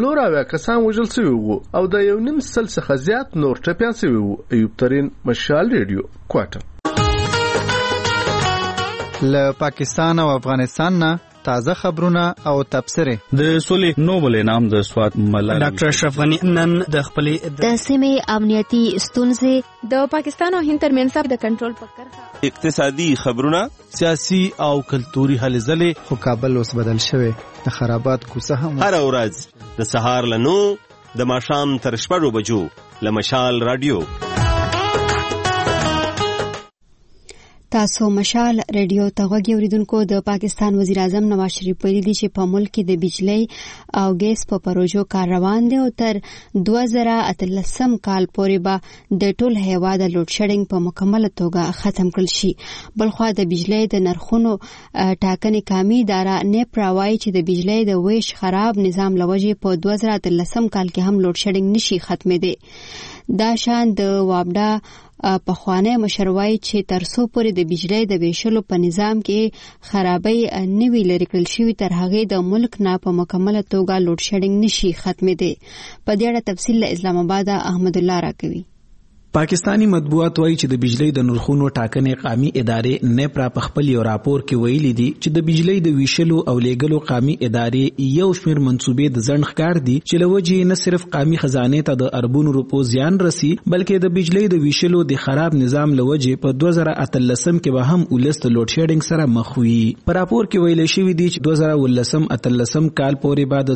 4 کسان وژل شوي وو او د 1.5 سل څخه زیات نور ټپيان شوي وو. ایوب ترين مشال ریډیو کوټه. له پاکستان او افغانستان نه تازه خبرونه او تبصره. د سولې نوبل انعام د سواد ملال ډاکټر اشرف غنی نن د خپلې د سیمې امنیتي ستونزې د پاکستان او هند ترمنځ د کنټرول په کرښه اقتصادي خبرونه سیاسي او کلتوري هلې ځلې خو کابل اوس بدل شوی د خرابات کوڅه هم هر ورځ د سهار لنو د ماښام تر 6 بجو لمشال رادیو. تاسو مشال ریډیو ته غوږی اوریدونکو. د پاکستان وزیر اعظم نواز شریف ویلي دی چې په ملک کې د بجلی او ګیس په پروژو کار روان دی او تر 2013 کال پورې به د ټول هیواد لوډ شیډینګ په مکمل توګه ختم کړل شي. بلخو د بجلی د نرخونو ټاکنې کامي اداره نیپ راوایي چې د بجلی د ویش خراب نظام لوجې په 2013 کال کې هم لوډ شیډینګ نشي ختمېدی. دا شان د وابډا په خوانه مشروعي چې ترسو پورې د بجلی د ویشلو په نظام کې خرابۍ نوي لري کړل شوی تر هغه د ملک نه په مکمل توګه لوډ شیډینګ نشي ختمېدی. په دې اړه تفصیل له اسلام آباد احمد الله راکوي. پاکستانی مطبوعات وایي چې د بجلی د نرخونو ټاکنې قامي ادارې نیپرا په خپل یو راپور کې ویلي دي چې د بجلی د ویشلو او لیږلو قامي ادارې یو شمېر منصوبې د ځنډ ښکار دي چې له وجې نه صرف قامي خزانې ته د اربونو روپو زیان رسي بلکې د بجلی د ویشلو د خراب نظام له وجې په 2013 کې به هم ولس د لوډ شیډینګ سره مخ وي. په راپور کې ویل شوی دی چې 2013 کال پورې بعد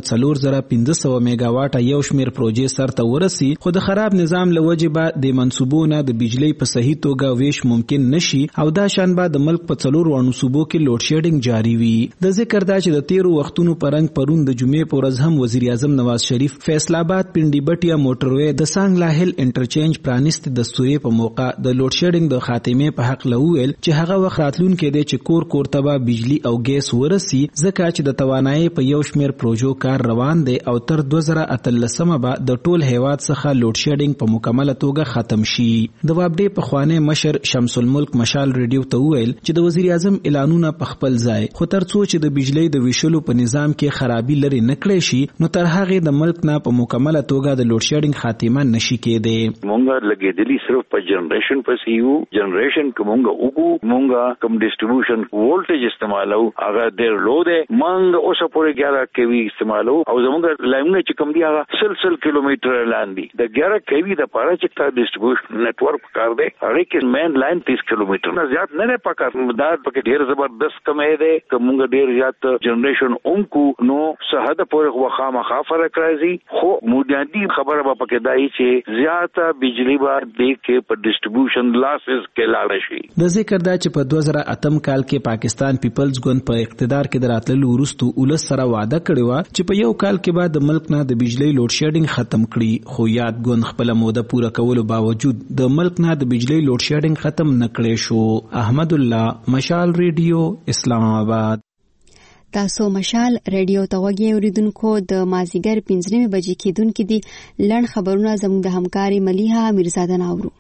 4500 میگاواټه یو شمېر پروژې سرته ورسي خو د خراب نظام له وجې به د منصوبونه د بجلی په صحیح توګه ویش ممکن نشي او دا شان به د ملک په 4 صوبو کې لوډ شیډینګ جاری وي. د ذکر دا چې د 13 وختونو پرنګ پرون د جمعې په ورځ هم وزیر اعظم نواز شریف فیصل آباد پنډي بټیا موټروي د سانګ لاهل انټرچینج پرانست دستوري په موقع د لوډ شیډینګ د خاتمه په حق لویل چې هغه وخت راتلونکي دی چې کور تبا بجلی او ګیس ورسي ځکه چې د توانایي په یو شمیر پروژو کار روان دی او تر 2013 به د ټول هیواد څخه لوډ شیډینګ په مکمل توګه ختم شي. د وابډې په خوانه مشر شمس الملک مشال ریډیو ته ویل چې د وزیر اعظم اعلانونه په خپل ځای خو ترڅو چې د بجلی د ویشلو په نظام کې خرابي لري نکړې شي نو تر هغه د ملک نه په مکمل توګه د لوډ شیډینګ خاتمه نشي کېدی. مونږه لګېدلی صرف په جنریشن پسې یو جنریشن کومه وګو مونږه کم ډیسټریبیوشن وولټیج استعمالو هغه ډېر لو دی مونږ اوسه پورې 11 کیوي استعمالو او زموږ لاینونه چې کوم دی هغه سلسل کیلومتر لاندې د 11 کیوي د پاره چې تا ډیسټریبیوشن نتورک کار دی هغه کې مین لاین 30 کیلومتر نه زیات نه پکار دا پکې ډیر زبردست کمې ده کومه ډیر زیات جنریشن اونکو نو صحت پورې وخامه فرق راځي خو بنیادی خبره به پکې دای چې زیاته بجلی به د کې په ډیسټریبیوشن لاسز کې لاړ شي د ذکر دا چې په 2008 کال کې پاکستان پیپلز ګوند په اقتدار کې دراتلو وروسته ولس سره وعده کړی و چې په یو کال کې بعد د ملک نه د بجلی لوډ شیډینګ ختم کړي خو یاد ګوند خپل موده پوره کولو باوجود د ملک نه د بجلی لوډ شیډینګ ختم نکړي شو احمد الله مشال ریډیو اسلام آباد تاسو مشال ریډیو ته وګورئ اوریدونکو د مازیګر 15 بجې کېدونکې دي لړ خبرونه زموږ د همکاري ملیحه میرزاده ناورو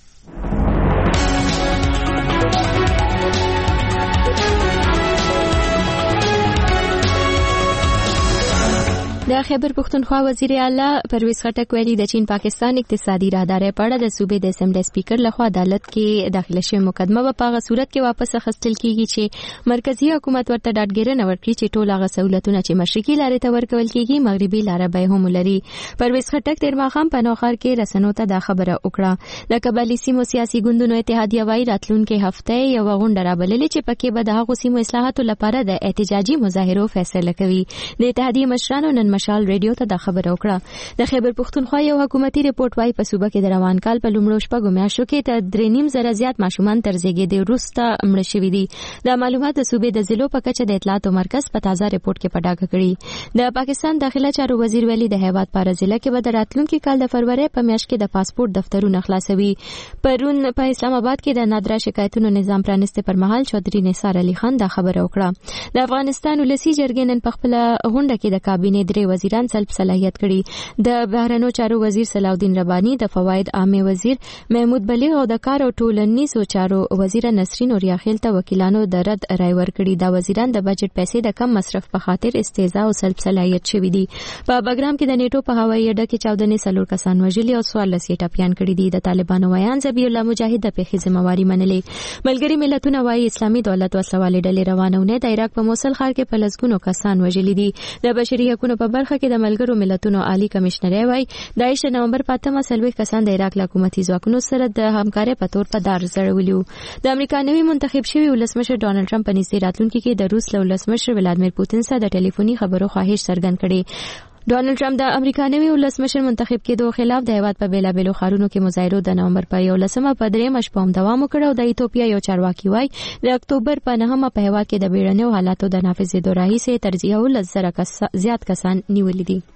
د خیبر پختونخوا وزیر اعلی پرویز خټک ویلي د چین پاکستان اقتصادي راهداري په اړه د صوبې د اسمبلی سپیکر لخوا عدالت کې داخله شوی مقدمه په هغه صورت کې واپس اخیستل کیږي چې مرکزی حکومت ورته ډاډګیرنه ورکړي چې ټول هغه سہولتونه چې مشرقي لارې ته ورکول کیږي مغربي لارې به هم لري. پرویز خټک تیر ماښام په نوخار کې رسنیو ته دا خبره وکړه. د قبایلی سیمو سیاسي ګوندونو اتحادیه وايي راتلونکي هفته یو غونډه رابللې چې پکې به د هغو سیمو اصلاحاتو لپاره د احتجاجي مظاهرو فیصله کوي. د اتحادیه مشرانو نن مشال ریډیو ته دا خبره وکړه. د خیبر پختونخوا یو حکومتي ریپورت وايي په صوبه کې د روان کال په لومړو شپږو میاشتو کې تر 3.5 زیات ماشومان تر زیږیدو وروسته مړه شوي دي. دا معلومات د صوبې د ضلعو په کچه د اطلاعاتو مرکز په تازه ریپورت کې په ډاګه کړي. د پاکستان داخله چارو وزیر ویلي د هیواد په ضلع کې به د راتلونکي کال د فروری په میاشت کې د پاسپورت دفترونه خلاصوي. پرون په اسلام آباد کې د نادره شکایتونو نظام پرانسته پر مهال چودري نثار علي خان دا خبره وکړه. د افغانستان ولسی جرګې نن په خپل غونډه کې د کابینې درې وزیران سلب صلاحیت کړي. د بهرنیو چارو وزیر صلاح الدین ربانی، د فواید عامه وزیر محمود بلیغ او د کار او ټولنیزو چارو وزیر نسرین اوریاخیل ته وکیلانو د رد رای ورکړي. دا وزیران د بجټ پیسې د کم مصرف په خاطر استهزاء او سلب صلاحیت شوي دي. په بګرام کې د نیټو په هوایي اډه کې 14 سلور کسان وژلي او 14 یې ټپیان کړي دي. د طالبانو ویان ذبیح الله مجاهد د پیښې ذمہواری منلې. ملګری ملتونه وايي اسلامي دولت وسوالې ډلې روانونه د عراق په موصل ښار کې په لسګونو کسان وژلي دي. د بشري حقوقو په برخه کې د ملګرو ملتونو عالی کمشنر وايي د 8 نومبر په 8 کسان د عراق حکومتي ځواکونو سره د همکارۍ په تور په دار زړولیو. د امریکا نوی منتخب شوی ولسمشر ډانلډ ټرمپ په نږدې راتلونکي کې د روس له ولسمشر ولادیمیر پوتین سره د ټلیفوني خبرو خواهش څرګند کړي. ډانلډ ټرمپ د امریکا نوی ولسمشر منتخب کېدو خلاف د هیواد په بیلابېلو ښارونو کې مظاهرو د نومبر په 11 په 3 شپه هم دوام وکړ او د ایتوپیا یو چارواکي وايي د اکتوبر په 9 په هیواد کې د بیړنیو حالاتو د نافذېدو راهیسې تر 10,000 زیات کسان نیولي دي.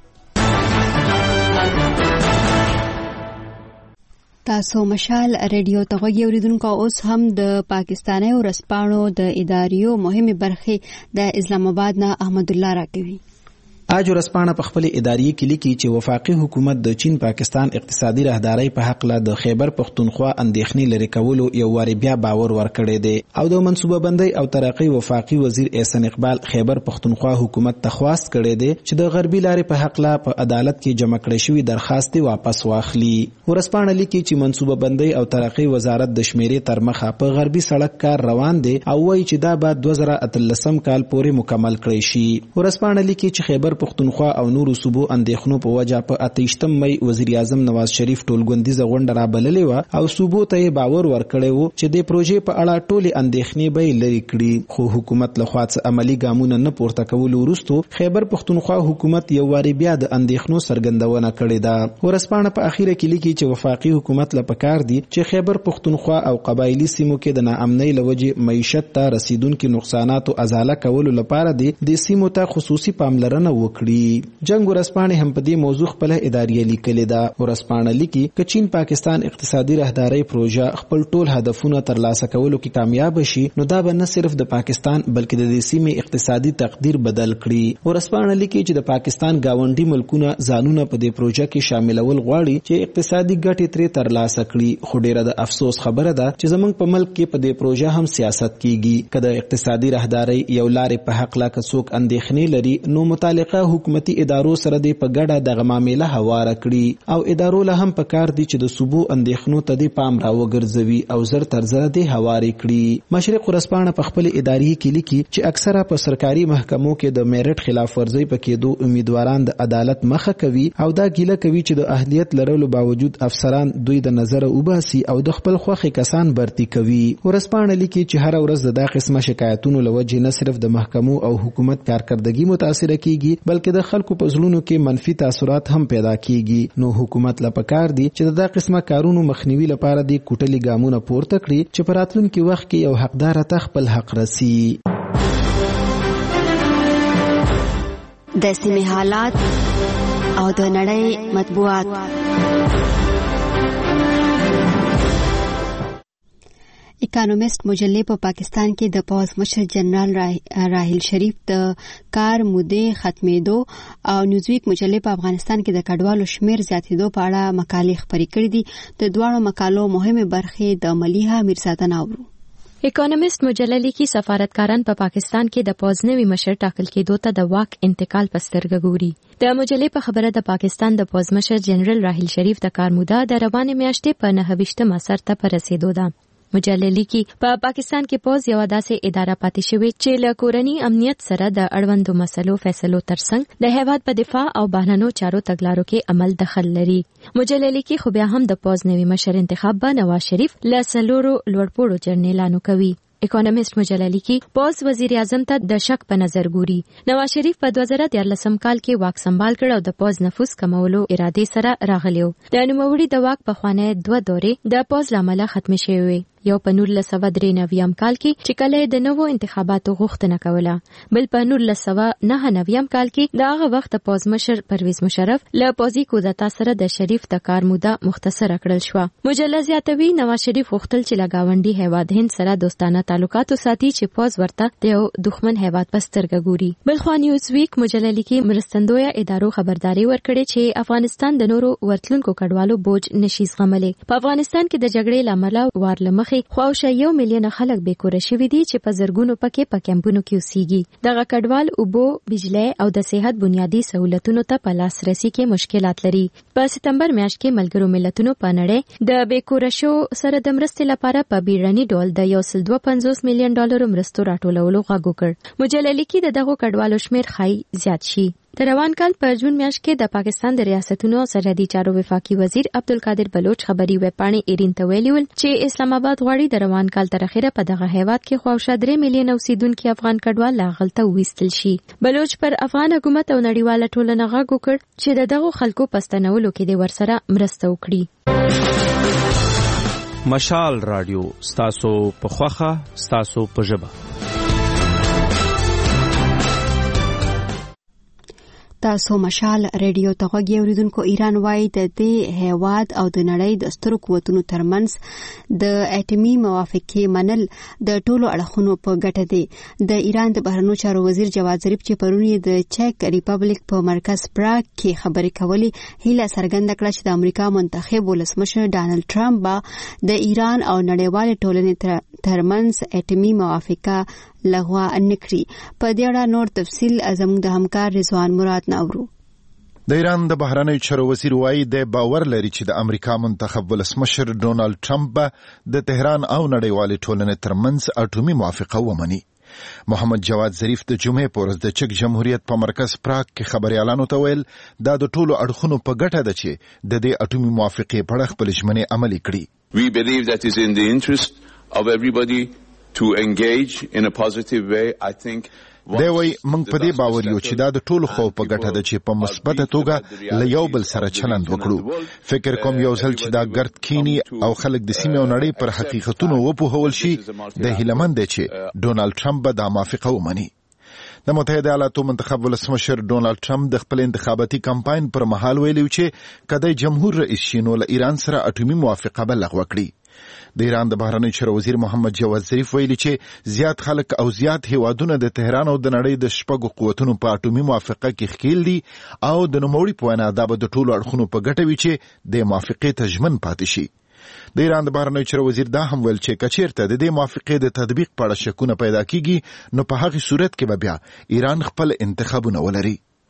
تاسو مشال ریډیو ته غوږی اوریدونکو اوس هم د پاکستاني ورسپانو د اداریو مهمه برخه د اسلام آباد نه احمد الله راکوي. اج ورسپانه په خپل اداري کې لیکي چې وفاقي حکومت د چین پاکستان اقتصادي راهداري په حق له د خیبر پختونخوا اندېښنې لري کولو یو واری بیا باور ورکړی دی او د منصوبه بندي او ترقی وفاقي وزیر احسان اقبال خیبر پختونخوا حکومت ته خواست کړی دی چې د غربي لارې په حق له په عدالت کې جمع کړی شوی درخواست واپس واخلي. ورسپانه لیکي چې منصوبه بندي او ترقی وزارت د شمیرې تر مخه په غربي سړک کار روان دی او وایي چې دا بعد 2013 کال پورې مکمل کړی شي. ورسپانه لیکي چې خیبر پختونخوا او نورو صوبو اندېښنو په وجه په 28 مئی وزیر اعظم نواز شریف ټولګوندیزه غونډه رابللې و او صوبو ته باور ورکړی و چې د پروژې په اړه ټولې اندېښنې به لري کړي خو حکومت لخوا څه عملی ګامونه نه پورته کول وروسته خیبر پختونخوا حکومت یو واری بیا د اندېښنو څرګندونه کړې ده. ورسپانه په اخیره کې لیکي چې وفاقي حکومت له پکار دي چې خیبر پختونخوا او قبایلی سیمو کې د ناامنۍ لوجې معیشت ته رسیدونکو نقصانات او ازاله کولو لپاره د سیمو ته خصوصي پاملرنه وکړي. جنگ ورسپانه هم په دې موضوع خپل اداري لیکلې ده. ورسپانه لیکي چې چین پاکستان اقتصادي راهداري پروژه خپل ټول هدفونه ترلاسه کولو کې کامیاب شي نو دا به نه صرف د پاکستان بلکې د دې سیمې اقتصادي تقدیر بدل کړي. ورسپانه لیکي چې د پاکستان گاونډي ملکونه ځانونه په دې پروژه کې شاملول غواړي چې اقتصادي ګټې ترې ترلاسه کړي خو ډیره د افسوس خبره ده چې زمونږ په ملک کې په دې پروژه هم سیاست کیږي. کله اقتصادي راهداري یو لارې په حق لا که څوک اندېښنې لري نو متعلقه زیاتره حکومتي ادارو سره د په ګډه دغه معامله هواره کړي او ادارو له هم پکار دي چې د صوبو اندېښنو ته د پام راوګرځوي او زر تر زر د هواري کړي. مشرق ورځپاڼه په خپل اداري کې لیکي چې اکثره په سرکاري محکمو کې د میرټ خلاف ورزي په کېدو امیدواران د عدالت مخه کوي او دا ګیله کوي چې د اهلیت لرلو باوجود افسران دوی د نظر وباسي او د خپل خوخي کسان برتي کوي. ورځپاڼه لیکي چې هر ورځ د قسمه شکایتونو لوجه نه صرف د محکمو او حکومت کارکردګي متاثر کیږي بلکې د خلکو په زړونو کې منفي تاثرات هم پیدا کیږي. نو حکومت لا پکار دي چې دا قسمه کارونو مخنیوي لپاره د کوټلي ګامونه پورته کړي چې په راتلونکي وخت کې یو حقدار ته خپل حق رسي. د سیمې حالات او د نړۍ مطبوعات. اکانومست مجلې په پاکستان کې د پوز مشر جنرال راحیل شریف د کار مودې ختمېدو او نیوزویک مجلې په افغانستان کې د کډوالو شمیر زیاتېدو په اړه مقالې خپرې کړې دي. د دواړو مقالو مهمه برخې د ملیحه میرزاده ناورو. اکانومست مجله لیکي سفارتکاران په پاکستان کې د پوز نوي مشر ټاکل کېدو ته د واک انتقال په سترګه ګوري. د مجلې په خبره د پاکستان د پوز مشر جنرال راحیل شریف د کار موده د روانې میاشتې په 29 سر ته رسیدو ده. مجله لیکي په پاکستان کې پوز یو داسې اداره پاتې شوې چې له کورني امنیت سره د اړوندو مسلو فیصلو ترڅنګ د هیواد په دفاع او بهرنیو چارو تګلارو کې عمل دخل لري. مجله لیکي خو بیا هم د پوز نوي مشر انتخاب به نواز شریف له سلورو لوړپوړو جرنیلانو کوي. اکانومست مجله لیکي پوز وزیر اعظم ته د شک په نظر ګوري. نواز شریف په 2014 کال کې واک سمبال کړ او د پوز نفوذ کمولو اراده سره راغلیو. د نوموړي د واک په خوانه 2 دورې د پوز لامل ختم شوی. یو په 1993 کال کې چې کله د نوو انتخاباتو غوښتنه کوله، بل په 1999 کال کې د هغه وخت پوز مشر پرویز مشرف له پوزي کودتا سره د شریف د کار موده مختصره کړل شو. مجله زیاتوي نواز شریف غوښتل چې لګاونډي هیواد هند سره دوستانه تعلقات وساتي چې پوز ورته د یو دښمن هیواد په سترګه ګوري. بل خو نیوزویک مجله لیکي مرستندوی ادارو خبرداري ورکړي چې افغانستان د نورو ورتلونکو کډوالو بوج نشي زغملی. په افغانستان کې د جګړې لامل وارلمخ خواوشه 1 میلیون خلک بیکوره شوي دي چې په زرګونو پکې په کیمپونو کې اوسېږي. دغه کډوال اوبو، بجلی او د صحت بنیادی سہولتونو ته په لاسرسي کې مشکلات لري. په سپتمبر میاشت کې ملګرو ملتونو په نړۍ د بیکوره شو سره د مرستې لپاره په بیړني ډول د 152 میلیون ډالر مرستو راټولولو غږ وکړ. مجله لیکي دغه کډوالو شمیر خای زیات شي. د روان کال په جون میاشت کې د پاکستان د ریاستونو سرحدي چارو وفاقي وزیر عبدالقادر بلوچ خبري ویبپاڼې ایرین ته ویلي ول چې اسلام آباد غواړي د روان کال تر اخره په دغه هیواد کې خواوشه 3 میلیون اوسیدونکو افغان کډوال لاغلته وېستل شي. بلوچ پر افغان حکومت او نړیواله ټولنه غږ وکړ چې دغه خلکو پستنولو کې د ورسره مرسته وکړي. مشال رادیو ستاسو په خوخه ستاسو په ژبه. تاسو مشال ریډیو ته غوږی اوریدونکو. ایران وايي د دې هیواد او د نړۍ د سترو قوتونو ترمنځ د اټومي موافقې منل د ټولو اړخونو په ګټه دی. د ایران د بهرنیو چارو وزیر جواد ظریف چې پرون د چک ریپبلیک په مرکز پراګ کې خبرې کولې، هیله څرګنده کړه چې د امریکا منتخب ولسمشر ډانلډ ټرمپ به د ایران او نړیوال ټولنې ترمنځ اټومي موافقه لغوه نکړي. په دې اړه نور تفصیل زموږ د همکار رضوان مراد ناورو. د ایران د بهرنیو چارو وزیر وايي د باور لري چې د امریکا منتخب ولسمشر ډونالد ټرمپ به د تهران او نړیوالې ټولنې ترمنځ اټومي موافقه ومني. محمد جواد ظریف د جمعې په ورځ د چک جمهوریت په مرکز پراګ کې خبريالانو ته ویل دا د ټولو اړخونو په ګټه ده چې د دې اټومي موافقې په اړه خپل ژمنې عملي کړي. We believe that is in the interest of everybody to engage in a positive way. I think دی وای موږ په دې باور یو چې دا د ټولو خو په ګټه ده چې په مثبته توګه له یو بل سره چلند وکړو. فکر کوم یو ځل چې دا ګرد کینی او خلک د سیمې او نړۍ پر حقیقتونو وپوهول شي، د هیلمن دی چې ډونالد ټرمپ به دا موافقه ومني. د متحده ایالاتو منتخب ولسمشر ډونالد ټرمپ د خپل انتخاباتي کمپاین پر مهال ویلي چې کله جمهور رئیس شي نو له ایران سره اټومي موافقه به لغوه کړي. د ایران د بهرنیو چارو وزیر محمد جواد ظریف ویلي چې زیات خلک او زیات هیوادونه د تهران او د نړۍ د شپږو قوتونو په اټومي موافقه کې ښکیل دي او د نوموړي په وینا دا به د ټولو اړخونو په ګټه وي چې د موافقې ته ژمن پاتې شي. د ایران د بهرنیو چارو وزیر دا هم ویل چې کچیرته د دې موافقې د تطبیق په اړه شکونه پیدا کیږي نو په هغه صورت کې به بیا ایران خپل انتخابونه ولري.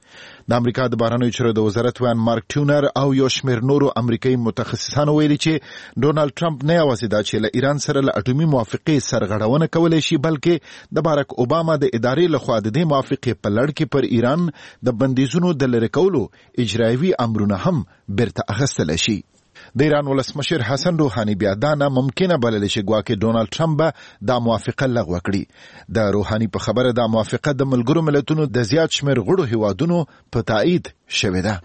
د امریکا د بهرنیو چارو د وزارت ویان مارک ټیونر او یو شمېر نورو امریکایي متخصصانو ویلي چې ډونالد ټرمپ نه یوازې دا چې له ایران سره له اټومي موافقې سرغړونه کولی شي بلکې د بارک اوباما د ادارې لخوا د دې موافقې په لړ کې پر ایران د بندیزونو د لرې کولو اجرایوي امرونه هم بیرته اخیستلی شي. د ایران ولسمشر حسن روحاني بیا دا ناممکنه بللی چې ګواکې ډونالد ټرمپ به دا موافقه لغوه کړي. د روحاني په خبره دا موافقه د ملګرو ملتونو د زیات شمېر غړو هیوادونو په تایید شوې ده.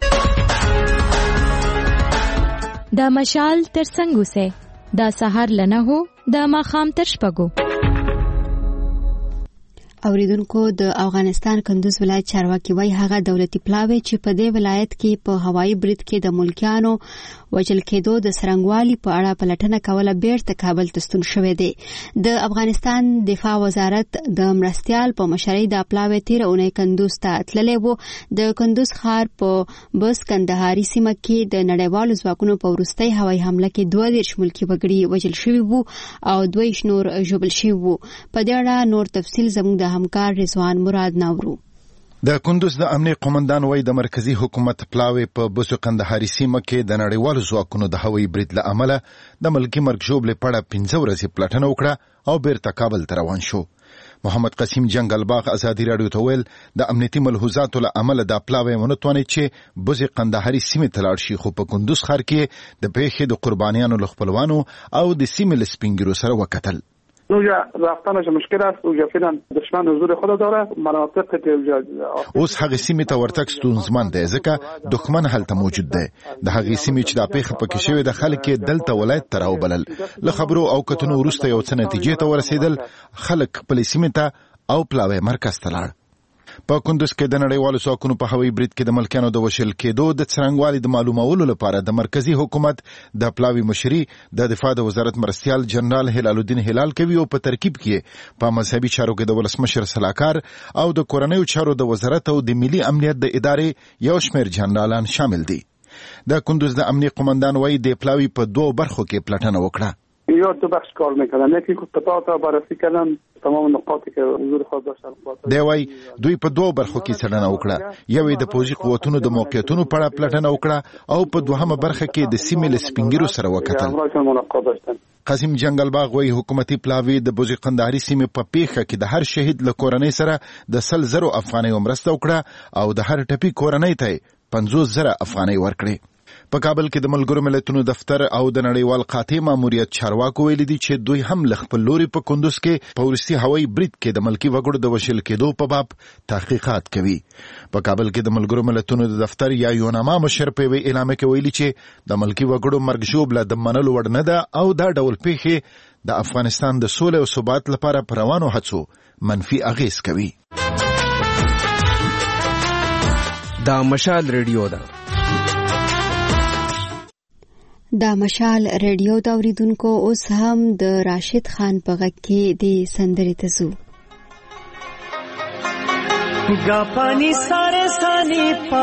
دا مشال تر څنګه سه دا سحر لنه هو دا ماخام تر شپږو. اوریدونکو د افغانستان کندوز ولایت چارواکي وایي هغه دولتي پلاوی چې په دې ولایت کې په هوایي برید کې د ملکیانو وژل کېدو د څرنګوالي په اړه پلټنه کوله بیرته کابل ته ستون شوی دی. د افغانستان دفاع وزارت د مرستیال په مشرۍ د پلاوی تیر اونۍ کندوز ته تللی و. د کندوز ښار په بس کندهاري سیمه کې د نړیوالو ځواکونو په وروستۍ هوایي حمله کې 22 ملکي وګړي وژل شوي وو او 22 نور ژوبل شوي وو. په دې اړه نور تفصیل زموږ د همکار رضوان مراد ناورو. د کندوز د امنیه قومندان وایي د مرکزی حکومت پلاوی په بوسو کندهاري سیمه کې د نړیوالو ځواکونو د هوایي برید له امله د ملکي مرګ ژوبلې په اړه 15 ورځې پلټنه وکړه او بیرته کابل ته روان شو. محمد قسیم جنگل باغ ازادي رادیو ته ویل د امنیتي ملحوظاتو له امله د پلاوی ونتواني چې بوسو کندهاري سیمه ته لاړ شي، خو په کندوز ښار کې د پیښې د قربانیانو له خپلوانو او د سیمې له سپینګیرو سره وکتل. اونجا رفتنش مشکل است، اونجا فعلا دشمن حضور خود داره، مناطق اوس هغه سیمه ته ورتګ ستونزمن دی ځکه دښمن هلته موجود دی. د هغه سیمه چې د پیښه پکې شوې د خلک دلته ولایت ته راوبلل. له خبرو او کتنو وروسته یو څه نتیجې ته ورسېدل. خلک خپل سیمه ته او پلاوی مرکز ته لاړ. په کندوز کې د نړیوالو ځواکونو په هوایي برید کې د ملکیانو د وژل کېدو د څرنګوالي د معلومولو لپاره د مرکزی حکومت د پلاوی مشري د دفاع د وزارت مرستیال جنرال هلال الدین هلال کوي او په ترکیب کې په مذهبي چارو کې د ولسمشر سلاکار او د کورنیو چارو د وزارت او د ملي امنیت د ادارې یو شمېر جنرالان شامل دي. د کندوز د امنیه قومندان وایي د پلاوی په 2 برخو کې پلټنه وکړه. یا 2 بخش کار میکردن، یکی قطعات بررسی کردن تمام نقاطی که حضور خود داشتن. دی وای دوی په 2 برخو کې څېړنه وکړه. یوې د پوځي قوتونو د موقعیتونو په اړه پلټنه وکړه او په 2مه برخه کې د سیمې له سپینګیرو سره وکتل. قاسم جنگل باغ وایي حکومتي پلاوی د بوزي قندهاري سیمې په پیښه کې د هر شهید له کورنۍ سره د 100,000 افغانۍ مرسته وکړه او د هر ټپي کورنۍ ته 50,000 افغانۍ ورکړې. په کابل کې د ملګرو ملتونو دفتر او د نړیوال قاطع ماموریت چارواکو ویلي دي چې دوی هم له خپل لوري په کندوز کې په وروستي هوایي برید کې د ملکي وګړو د وژل کېدو په باب تحقیقات کوي. په کابل کې د ملګرو ملتونو د دفتر یا یوناما مشر په اعلامیه کې ویلي چې د ملکي وګړو مرګ ژوبله د منلو وړ نه ده او دا ډول پیښې د افغانستان د سولې او ثبات لپاره پر روانو هڅو منفي اغیز کوي. دا مشال ریډیو ده. دا مشال ریډیو دا اوریدونکو اوس هم د راشد خان په غږ کې د سندرې ته ځو. گا پانی سارے سانی پا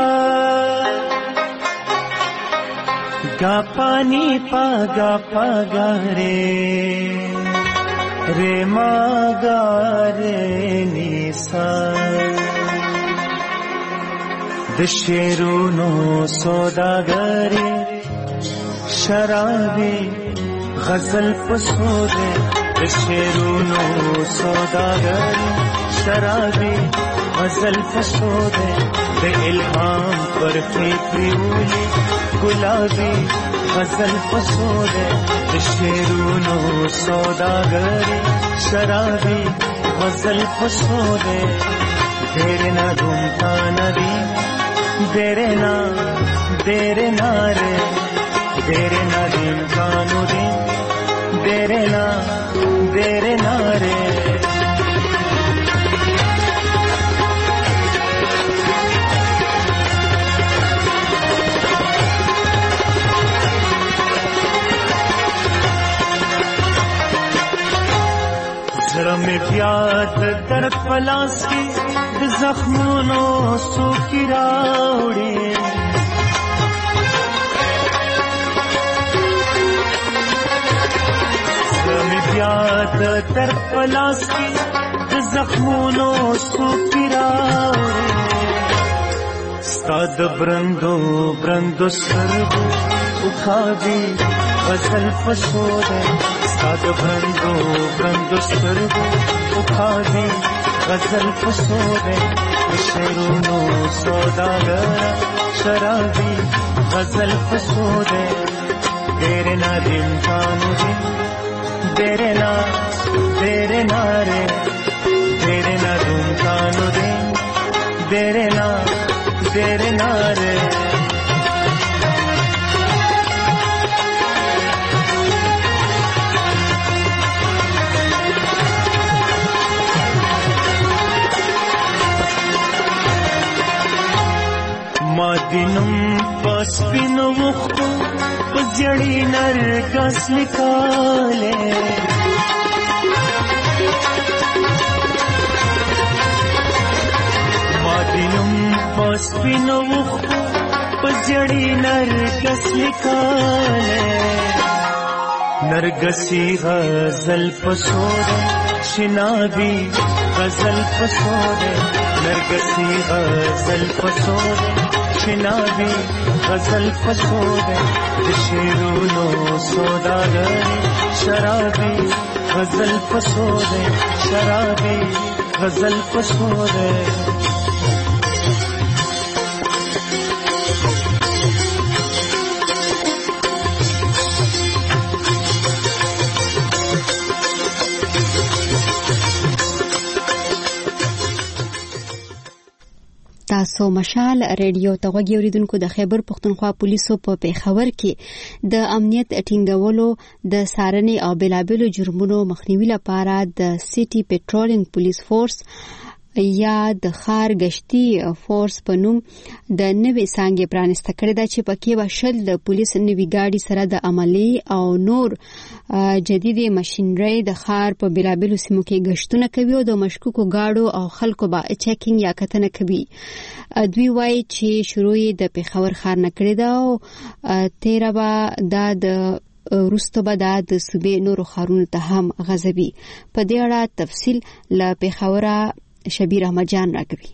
گا پانی پا گا رے رے ما گا رے نیسا دشیرونو سوداگرے شرابی غزل پسودے دشیرونو سوداگرے شرابی غزل پسودے بے الہام پر فکریولی گلابی غزل پسودے دشیرونو سوداگرے شرابی غزل پسودے دیرے نہ گھومتا ندی دیرے نہ رے دیرے نہ دین کانو دین دیرے نہ رے زړه مې بیا د درد پلاس کې د زخمونو سوکي راوړې زړه مې بیا د درد پلاس کې د زخمونو سوکي راوړې ستاد برندو برندو سترگو اخاوی غزل پسوده ستاد برندو برندو سترگو اخاوی غزل پسوده شیرونو سوداگر شرابی غزل پسوده دیره نا دن تانو دن دیره نا رے دیره نا دن تانو دن دیره نا رے مادینم پس پینو وختو پزیڑی نرگس نکالے مادینم پس پینو وختو پزیڑی نرگس نکالے نرگسی غزل پسوده شنابی غزل پسوده نرگسی غزل پسوده شنابی غزل پسوده شیرونو سوداگر شرابی غزل پسوده شرابی غزل پسوده تاسو مشال ریډیو ته غوږی اوریدونکو د خیبر پښتونخوا پولیسو په پیښور کې د امنیت ټینګولو د سارنې او بلابلو جرمونو مخنیوي لپاره د سیټي پټرولینګ پولیس فورس یا د خار گشتي فورس په نوم د نوې څانګې پرانسته کړې ده چې پکې به شل د پولیس نوې ګاډي سره د عملی او نور جديدي ماشينري د خار په بلابلو سیمو کې گشتونه کوي او د مشکوکو گاډو او خلکو به چیکینګ یا کتنه کوي. دوی وایي چې شروع د پیښور خار نه کړې ده او 13 به د وروسته به د صوبې نورو خارونو ته هم غځوي. په دې اړه تفصیل له پیښوره شبیر احمد جان راکوي.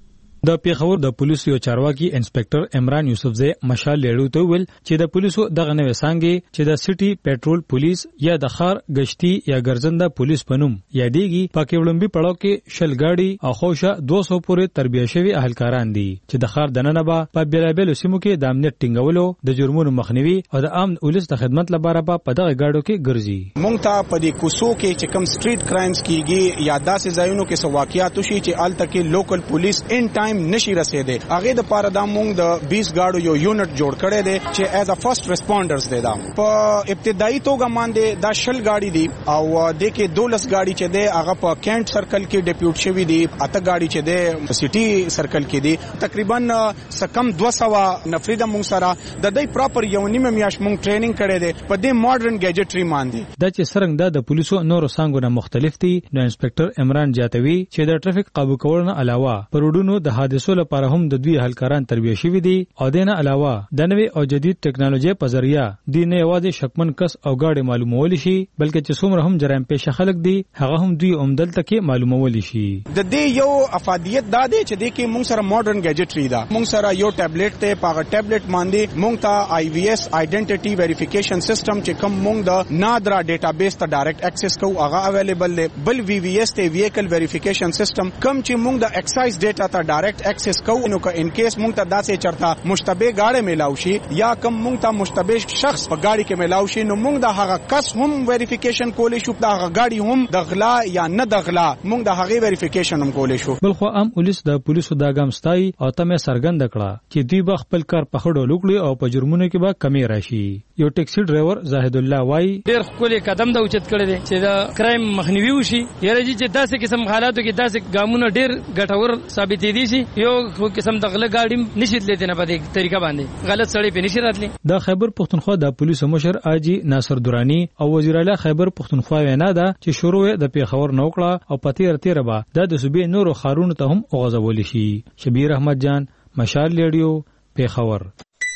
د پیښور د پولیسو یو چارواکي انسپکټر عمران یوسفزی مشال لیړو ته ویل چې د پولیسو دغه نوې څانګې چې د سټي پټرول پولیس یا د خار گشتي یا ګرځنده پولیس پنوم یادېږي پکې وړاندې پړاو کې شل ګاډي او خوشه 200 پورې تربیه شوی اهلکاران دي چې د خار دننه به په بلابلو سیمو کې د امنیت ټینګولو د جرمونو مخنیوي او د عام پولیس د خدمت لپاره په دغه ګاډو کې ګرځي. مونږ ته په دې کوڅو کې چې کوم سټریټ کرایمز کیږي یا داسې ځایونو کې سو واقعیات شي چې الته کې لوکل پولیس ان ټایم نشي رسیدي هغه د پاره د مونږ د 20 گاډو یو یونټ جوړ کړی دی چې ایز ا فرست ریسپونډرز دی. دا په ابتدایي توګه باندې دا شل گاډي دي او د کې 12 گاډي چې دی هغه په کینټ سرکل کې ډیپیوټ شوی دی. اته گاډي چې دی په سټي سرکل کې دي. تقریبا سکم 200 نفری د مونږ سره د دې پراپر یو نیمه میاش مونږ ټریننګ کړی دی په دې ماډرن گیجټری باندې. دا چې څنګه د پولیسو نورو څنګهونه مختلف دي نو انسپکټر عمران جاتوي چې د ټریفیک قابو کول نه علاوه پروډونو د حادثو لپاره هم د دوی اهلکاران تربیه شوی دي او دنه علاوه د نوې او جدید ټکنالوژي په ذریعہ د نه یوازې شکمن کس او گاډي معلومول شي بلکې چې څومره هم جرایم پیښه خلک دي هغه هم دوی عمدل تکي معلومول شي. د دې یو افادیت دا دی چې د کې مونږ سره ماډرن گیجټری دا مونږ سره یو ټابلیټ ته پاغه ټابلیټ باندې مونږ ته آی وی ایس آیډنټیټي ویریفیکیشن سیستم چې کوم مونږ د نادرا ډیټابیس ته ډایرکټ اکسس کوو هغه اویلیبل دی. بل وی وی ایس ته ویکل ویریفیکیشن سیستم کوم چې مونږ د ایکسایز ډیټا ته ډایرکټ اکسس کوو نو که ان کیس مونږ ته داسې چرته مشتبه گاډي ملاو شي یا کوم مونږ ته مشتبه شخص په گاډي کې ملاو شي نو مونږ د هغه کس هم ویریفیکیشن کولای شو د هغه گاډي هم د غلا یا نه د غلا مونږ د هغه ویریفیکیشن هم کولای شو. بل خو عام پولیس د پولیسو د ګام ستای او تمه سرګند کړه چې دوی به خپل کار په خړو لوکړي او په جرمونو کې به کمی راشي. یو ټیکسي ډرایور زاهد الله وای ډیر خپل قدم د اوچت کړی دی چې دا کرایم مخنیوي وشي یاره چې داسې قسم حالاتو کې داسې ګامونه ډیر ګټور ثابت دي شي یو قسم د غله گاډي نشیت لیدل نه په دې طریقه باندې غلط سړی په نشی راتلی. د خیبر پښتونخوا د پولیسو مشر اجي ناصر دورانی او وزیر اعلی خیبر پښتونخوا وینا ده چې شروع د پیښور نوکړه او پتیر تیر به د صوبې نورو خارونو ته هم اوغځول شي. شبیر احمد جان مشال ریډیو پیښور.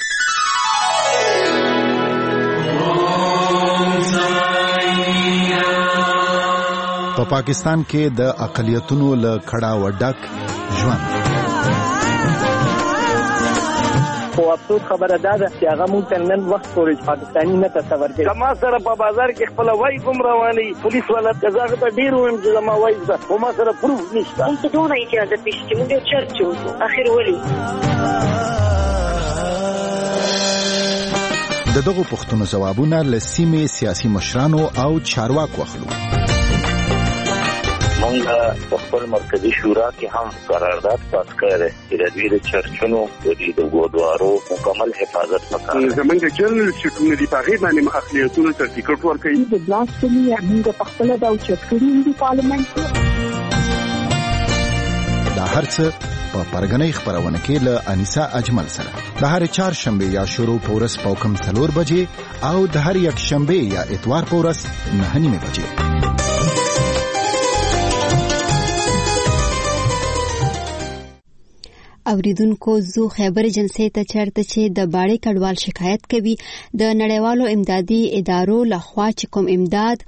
په پاکستان کې د اقلیتونو له کړه وډک ژوند خو افسوس خبره ده چې هغه مونږ ته نن وخت پورې پاکستاني نه تصور کوي. ما سره په بازار کې خپل وای کوم رواني پولیس والا قزاق ته ډیر ویم چې ما وای ده خو ما سره پروف نشته. مونږ ته دونه اجازه پېښې مونږ چرچو اخر ولي دغه پوښتنو جوابونه لسیمه سیاسي مشرانو او چارواکو اخلو. مونږ په خپل مرکزی شورا کې هم قرارداد پاس کړی چې د دوی د چرچونو د ګودوارو مکمل حفاظت وکړي. زمونږ جنرال سیکورټي دی په غیر باندې اخلیتونو سرټیفیکټ ورکړي. د بلاسفمي موږ په خپل د چرچونو دی پارلیمنت دا هرڅه په پرګنۍ خبرونه کې له انیسا اجمل سره د هر چهارشنبه یا شروع پورس پوکم 4 بجې او د هر یک شنبه یا اتوار پورس 9:30 بجې. اوریدونکو زو خیبر ایجنسی ته چرته چې د باړې کډوال شکایت کوي د نړیوالو امدادي ادارو لخوا چې کوم امداد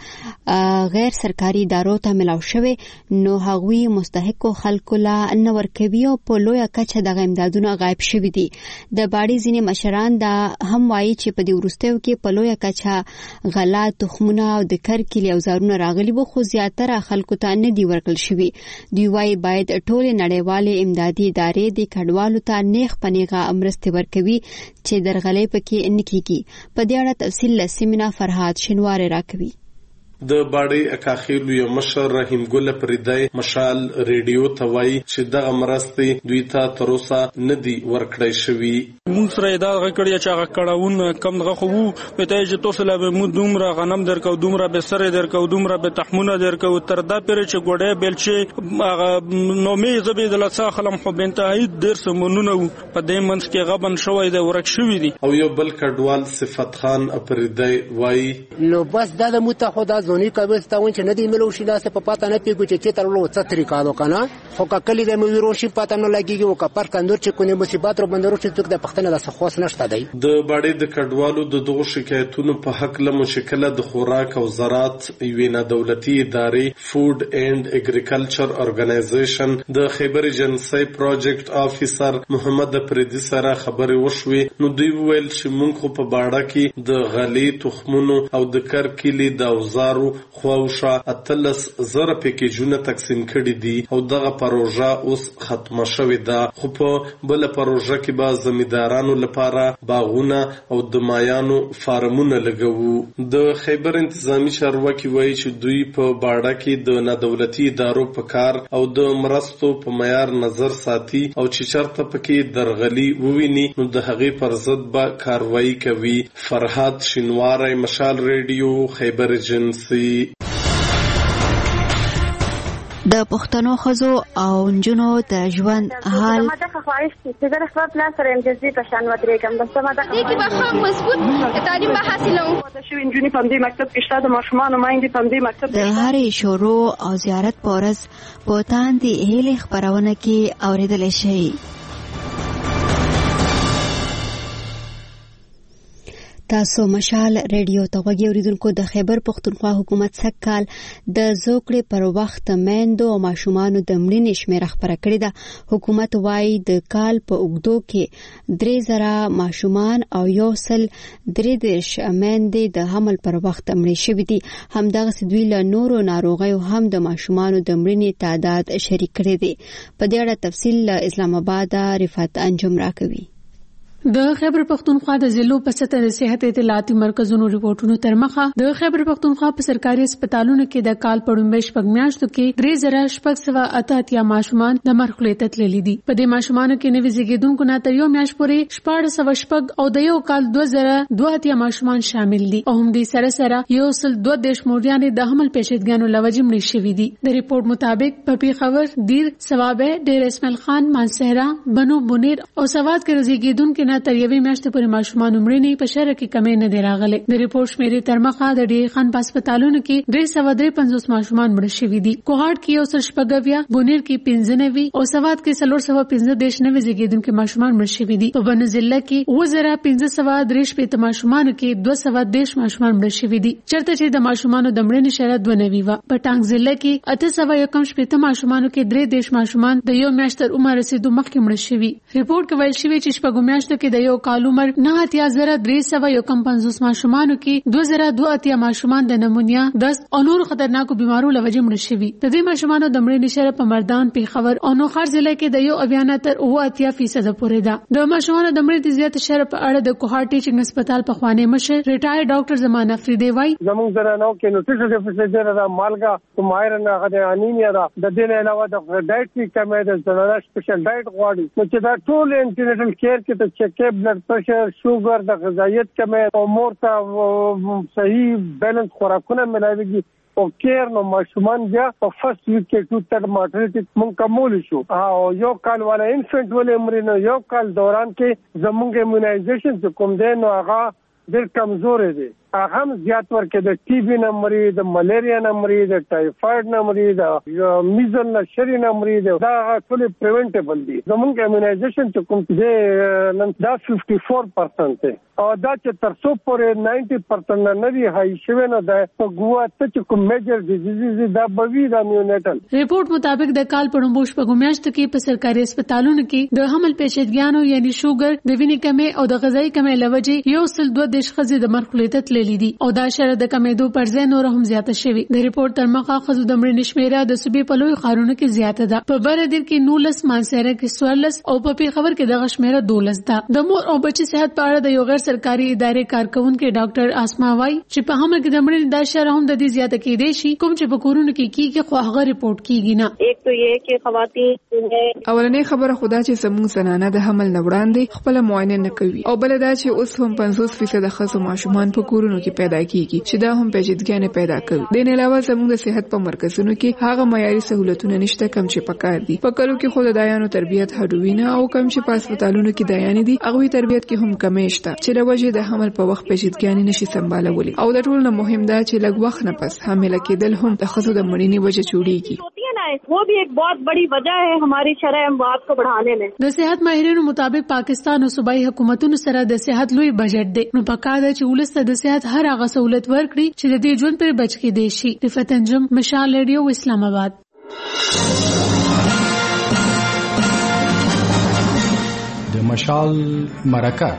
غیر سرکاري ادارو ته ملاو شوی نو هغوی مستحقو خلکو لا نه ورکوي او په لویه کچه دغه امدادونه غایب شوي دي. د باړې ځینې مشران دا هم وایي چې په دې وروستیو کې په لویه کچه غله تخمونه او د کرکیلې اوزارونه راغلي وو خو زیاتره خلکو ته نه دي ورکړل شوي. دوی وایي باید ټولې نړیوالې امدادي ادارې د کډوالو ته نیغ پنیغه مرستې ورکوي چې درغلۍ پکې نه کیږي. په دې اړه تفصیل له سیمینه فرهاد شینواری راکوي. د باړې اکاخیلو یو مشر رحیم ګل پریدای مشال ریډیو ته وایي چې دغه مرستې دوی ته تر اوسه نه دي ورکړای شوي. موږ سره دا غکړی چې هغه کړهون کم دغه خو وو په ته چې تاسو لا به مو دومره غنم درکو دومره به سره درکو دومره به تخمونه درکو تر دا پیر چې ګوډه بل چې هغه نومې زبې د لڅا خلم خو بنتهایی ډیر سمونونه په دې منځ کې غبن شوی دی ورک شوی دي. او یو بل کډوال صفت خان پریدای وایي نو بس دا متحده زونی کابل ستاون چې ندی ملو شي لاس په پاته نه پیګو چې تر لو څه طریقه وکنه خو کله د مې وروشي پاته نه لګيږي او کپر کندور چې کومه مصیبت رو بندرو چې څوک د پښتنه د سخواس نشته دی. د باړې د کډوالو د دغه شکایتونو په حق له مشکله د خوراک او زراعت یوه دولتي ادارې فود اینڈ اګریکلچر اورګنایزیشن د خیبر ایجنسی پروجیکټ افیسر محمد پردي سره خبرې وشوي. نو دوی ویل چې موږ په باړه کې د غلې تخمونو او د کرکیلې د اوزارو خواوشا 13,000 پیکیجونه تقسیم کړي دي او دغه پروژه اوس ختمه شوې ده. خو په بل پروژه کې به زمیندارانو لپاره باغونه او د مایانو فارمونه لګوو. د خیبر انتظامی چارواکي وایي چې دوی په باړه کې د نادولتي ادارو په کار او د مرستو په معیار نظر ساتي او چې چرته پکې درغلي وویني نو د هغې پر ضد به کاروایی کوي. فرهاد شینواری مشال ریډیو خیبر ایجنسی. د پښتنو ښځو او نجونو د ژوند حال ما د خواهش چې د خپل پلان سره امتیازي په شان ودرېږم بس ما د دې کې به هم مضبوط تعلیم به حاصلوم. د شوی نجونې په دې مکتب کې شته د ماشومان مایندې په دې مکتب د هرې شروع او زیارت پورس په تاندې هلي خبرونه کې اوریدل شي. تاسو مشال ریډیو ته غوږی اوریدونکو. د خیبر پښتونخوا حکومت سږکال د زوکړې پر وخت میندو او ماشومانو د مړینې شمیره خبره کړې ده. حکومت وايي د کال په اوږدو کې 3,000 ماشومان او 133 میندې د حمل پر وخت مړې شوې دي. همدغسې دوی له نورو ناروغیو هم د ماشومانو د مړینې تعداد شریک کړی دی. په دې اړه تفصیل له اسلام آباد رفعت انجم راکوي. د خیبر پښتونخوا د ضلعو په سطح د صحت اطلاعاتي مرکزونو ریپورتونو تر مخه د خیبر پښتونخوا په سرکاري هسپتالونو کې د کال په لومړۍ شپږ میاشتو کې 3,688 ماشومان د مرګ خولې ته تللي دي. په دې ماشومانو کې نوي زیږیدونکو نه تر یو میاشت پورې 1406 او د یو کال 2002 ماشومان شامل دي او هم دې سره سره 102 موريانې د حمل پیچیدګیانو لوجې مړې شوې دي. د ریپورت مطابق په پیښور، دیر، ثوابه، ډیر اسماعیل خان، مانسهرا، بنو بنیر او سواد کې زیږیدونکو تر یوې میاشتې پورې ماشومان مړینې په شهر کې کمې نه دی راغلي. د ریپورت شمیرې تر مخه د ډیر خان په هسپتالونو کې 353 ماشومان مړ شوي دي. کوهاټ کې 116، بونیر کې 95 او سواد کې 415 نوي زیږیدونکو ماشومان مړ شوي دي. په بنو ضلع کې 1533 ماشومان کې 210 ماشومان مړ شوي دي. چرته چې د ماشومان د مړینې شرط 92 و. په ټانګ ضلع کې 811 ماشومان کې 3 ماشومان د یو میاشت تر عمر رسیدو مخکې مړ شوي. ریپورت کې ویل شوی چې شپږ میاشتې کې د یو کال عمر 9350 ماشومانو کې 2002 ماشومان د نمونیا، دست او نور خطرناکو بیمارو له وجې مړه شوي. د دې ماشومانو د مړینې شرح په مردان، پیښور او نوخار ضلع کې د 1 تر 80% پورې ده. د ماشومانو د مړینې زیات شرح په اړه د کوهاټ ټیچنګ هسپتال په خوانی مشر ریټایر ډاکټر زمان افریدی وایي زموږ زرانو کې نوټریشن ډیفیسیټ ده، مالګه مایرن غده انیمیا ده. د دې نه علاوه د ډایټ کې کمی ده، زړه سپیشل ډایټ غواړي. نو چې دا ټول انټینیټل کیر کې ته چیک اپ، بلډ پريشر، شوګر، د غذایت کمی او مور ته صحیح بیلنس خوراکونه ملاويږي او کیر نو ماشومان بیا په فرست ویک کې 2 ماټرنټی مونږ کومول شو. او یو کال والا انفنټ ولې مرینو یو کال دوران کې زمونږ ایمونایزیشن کوم دی نو هغه ډېر کمزور دي. هغه هم زیات ورکه د ټي بي نمبرې، د ملیریا نمبرې، د ټایفاید نمبرې، د میزل نشری نمبرې، دا ټول پریونټیبل دي. زمونږ ایمونایزیشن چې کوم دی نن دا 54% دی او دا چې تر څو پورې 90% نه دی هاي شوی نه ده په ګوا ته چې کوم میجر ډیزیز دا بوي دا نیونیټل. ریپورت مطابق د کال په لومبو شپږو میاشتو کې په سرکاري هسپتالونو کې د حمل پیچیدګیانو یعنی شوګر، د وینې کمی او د غذایی کمی لوجې 102 ښځې د مرګ خلیت تللی دي او دا شر د کمیدو پر ځای نور هم زیاته شوی. د ریپورت تر مخه ښځو د مړینې شمیره د صوبې په لوی ښارونو کې زیاته ده. په بردیر کې 19، مانسهره کې 14 او په پیښور کې دغه شمیره 12 ده. د مور او بچي صحت په اړه د یو غیر سرکاري ادارې کارکونکو ډاکټر اسما وای چې په حمل کې د مړینې د شر هم د دې زیاته کېدې شي کوم چې په کورونو کې کیږي خو هغه ریپورت کیږي نه. ایک تو یہ کہ خواتین اولنې خبره خدا چې زموږ زنانه د حمل نه وړاندې خپل معاینه نه کوي او بل دا چې اوس هم 50% ښځو ماشومان په کورونو کې پیدا کیږي چې دا هم پیچیدګیانې پیدا کوي. د نه علاوه زموږ د صحت په مرکزونو کې هغه معیاري سہولتونه نشته کم چې پکار دي. په کلو کې خو د دایانو تربیت هډوینه او کم چې په هسپتالونو کې دایانې دي هغه تربیت کې هم کمې شته چې د وجې د حمل په وخت پیچیدګیانې نشي سمبالولی او د ټول نه مهم دا چې لږ وخت نه پس حامله کېدل هم د ښځو د مړینې وجه جوړیږي. وہ بھی ایک بہت بڑی وجہ ہے ہماری شرح اموات کو بڑھانے میں. د صحت ماهرینو مطابق پاکستان او صوبایي حکومتونو سره د صحت لوی بجټ دی نو پکار دی چې ولست د صحت هر هغه سہولت ورکړي چې د دې ژوند پر بچ کې دی شي. رفعت انجم، مشال ریډیو، اسلام آباد. د مشال مرکه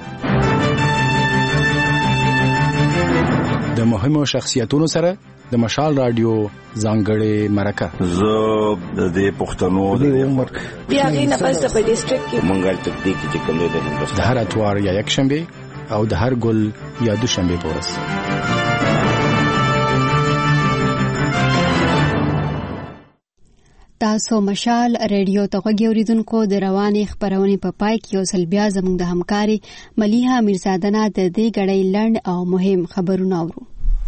د مهمو شخصیتونو سره د مشال رادیو ځانګړې مرکه. زه د دې پښتنو د عمر بیا غي نه پس په ډیسټریکټ کې منګل تکدیک چې کوم د هندوستان د هر اتوار یا یک شنبه او د هر ګل یا دوشنبه پورس. تاسو مشال ریډیو ته غوږی اوریدونکو د روانې خبرونې په پای کې یو ځل بیا زموږ د همکاري ملیحه میرزادنه د دې غړې لنډ او مهم خبرونه اورو.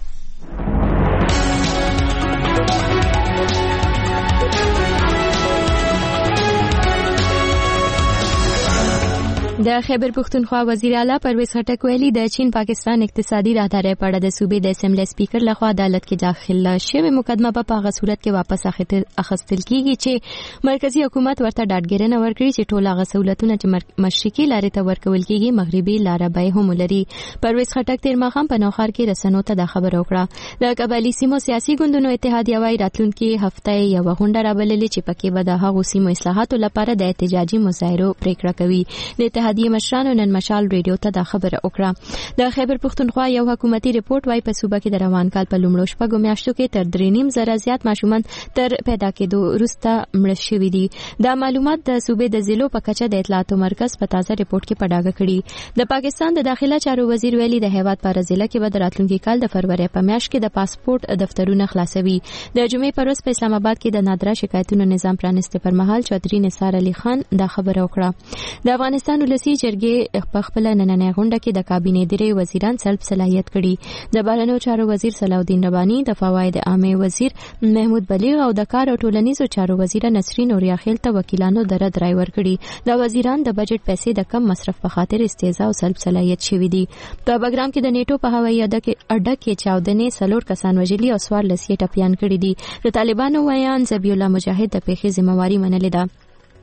د خیبر پختونخوا وزیر اعلی پرویز خټک ویلي د چین پاکستان اقتصادي راهدارۍ په اړه د صوبې د اسمبلی سپیکر لخوا عدالت کې داخله شوې مقدمه په هغه صورت کې واپس اخیستل کیږي چې مرکزی حکومت ورته ډاډګیرنه ورکړي چې ټول هغه سہولتونه چې مشرقي لارې ته ورکول کیږي مغربي لاره به هم لري. پرویز خټک تیر ماښام په نوخار کې رسنیو ته دا خبره وکړه. د قبایلي سیمو سیاسي ګوندونو اتحادیه وايي راتلونکي هفته یو غونډه رابللې چې پکې به د هغو سیمو اصلاحاتو لپاره د احتجاجي مظاهرو پریکړه کوي. د اتحادیه مشرانو نن مشال ریډیو ته دا خبره وکړه. د خیبر پختونخوا یو حکومتي ریپورت وايي په صوبه کې د روان کال په لومړو شپږو میاشتو کې تر 3.5 زیات ماشومان تر پیدا کېدو وروسته مړه شوي دي. دا معلومات د صوبې د ضلعو په کچه د اطلاعاتو مرکز په تازه ریپورت کې په ډاګه کړي. د پاکستان د داخله چارو وزیر ویلي د هیواد په ضلع کې به د راتلونکي کال د فروری په میاشت کې د پاسپورت دفترونه خلاصوي. د جمعې پر ورځ په اسلام آباد کې د نادره شکایتونو نظام پرانسته پر مهال چودري نثار علي خان دا خبره وکړه. د افغانستان ولسی جرګې په خپل نننۍ غونډه کې د کابینې درې وزیران سلب صلاحیت کړي. د بهرنیو چارو وزیر صلاح الدین رباني، د فواید عامه وزیر محمود بلیغ او د کار او ټولنیزو چارو وزیر نسرین اوریاخیل ته وکیلانو درد رای ورکړي. دا وزیران د بجټ پیسې د کم مصرف په خاطر استهزاء او سلب صلاحیت شوي دي. په بګرام کې د نیټو په هوایي اډه کې چاودنې 4 کسان وژلي او 14 ټپیان کړي دي. د طالبانو ویان ذبیح الله مجاهد د پیښې ذمہواری منلې ده.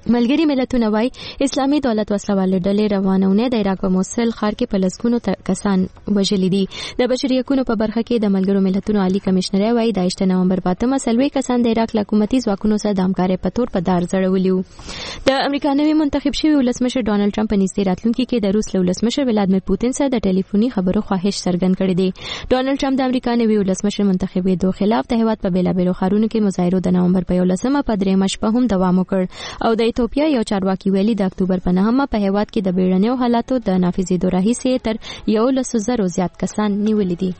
ملګری ملتونه وايي اسلامي دولت وسلواله ډلې روانونه د عراق په موصل ښار کې په لسګونو کسان وژلي دي. د بشري حقوقو په برخه کې د ملګرو ملتونو عالی کمشنر وايي د 8 نومبر په 8 کسان د عراق حکومتي ځواکونو سره د همکارۍ په تور په دار ځړولیو. د امریکا نوی منتخب شوی ولسمشر ډانلډ ټرمپ په نږدې راتلونکي کې د روس ولسمشر ولادیمیر پوتین سره د ټلیفوني خبرو خواهش څرګند کړی دی. ډانلډ ټرمپ د امریکا نوی ولسمشر منتخبېدو خلاف د هیواد په بیلابېلو ښارونو کې مظاهرو د نومبر په 11 په 3 شپه هم دوام وکړ او د ایتوپیا یو چارواکي ویلي د اکتوبر په 9 په هیواد کې د بیړنیو حالاتو د نافذېدو راهیسې تر 100,000 زیات کسان نیولي دي.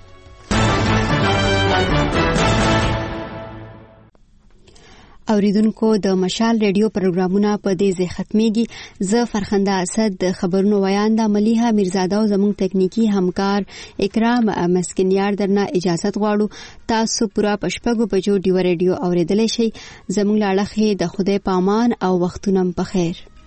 اوریدونکو د مشال ریډیو پروګرامونه په دې ځای ختميږي. زه فرخنده اسد د خبرونو ویانده ملیحه میرزاده او زموږ تکنیکی همکار اکرام مسکینیار درنه اجازه غواړو. تاسو پورا پښپغو بجو ډیو ریډیو اوریدلای شئ. زموږ لاړه د خدای پامان او وختونم په خیر.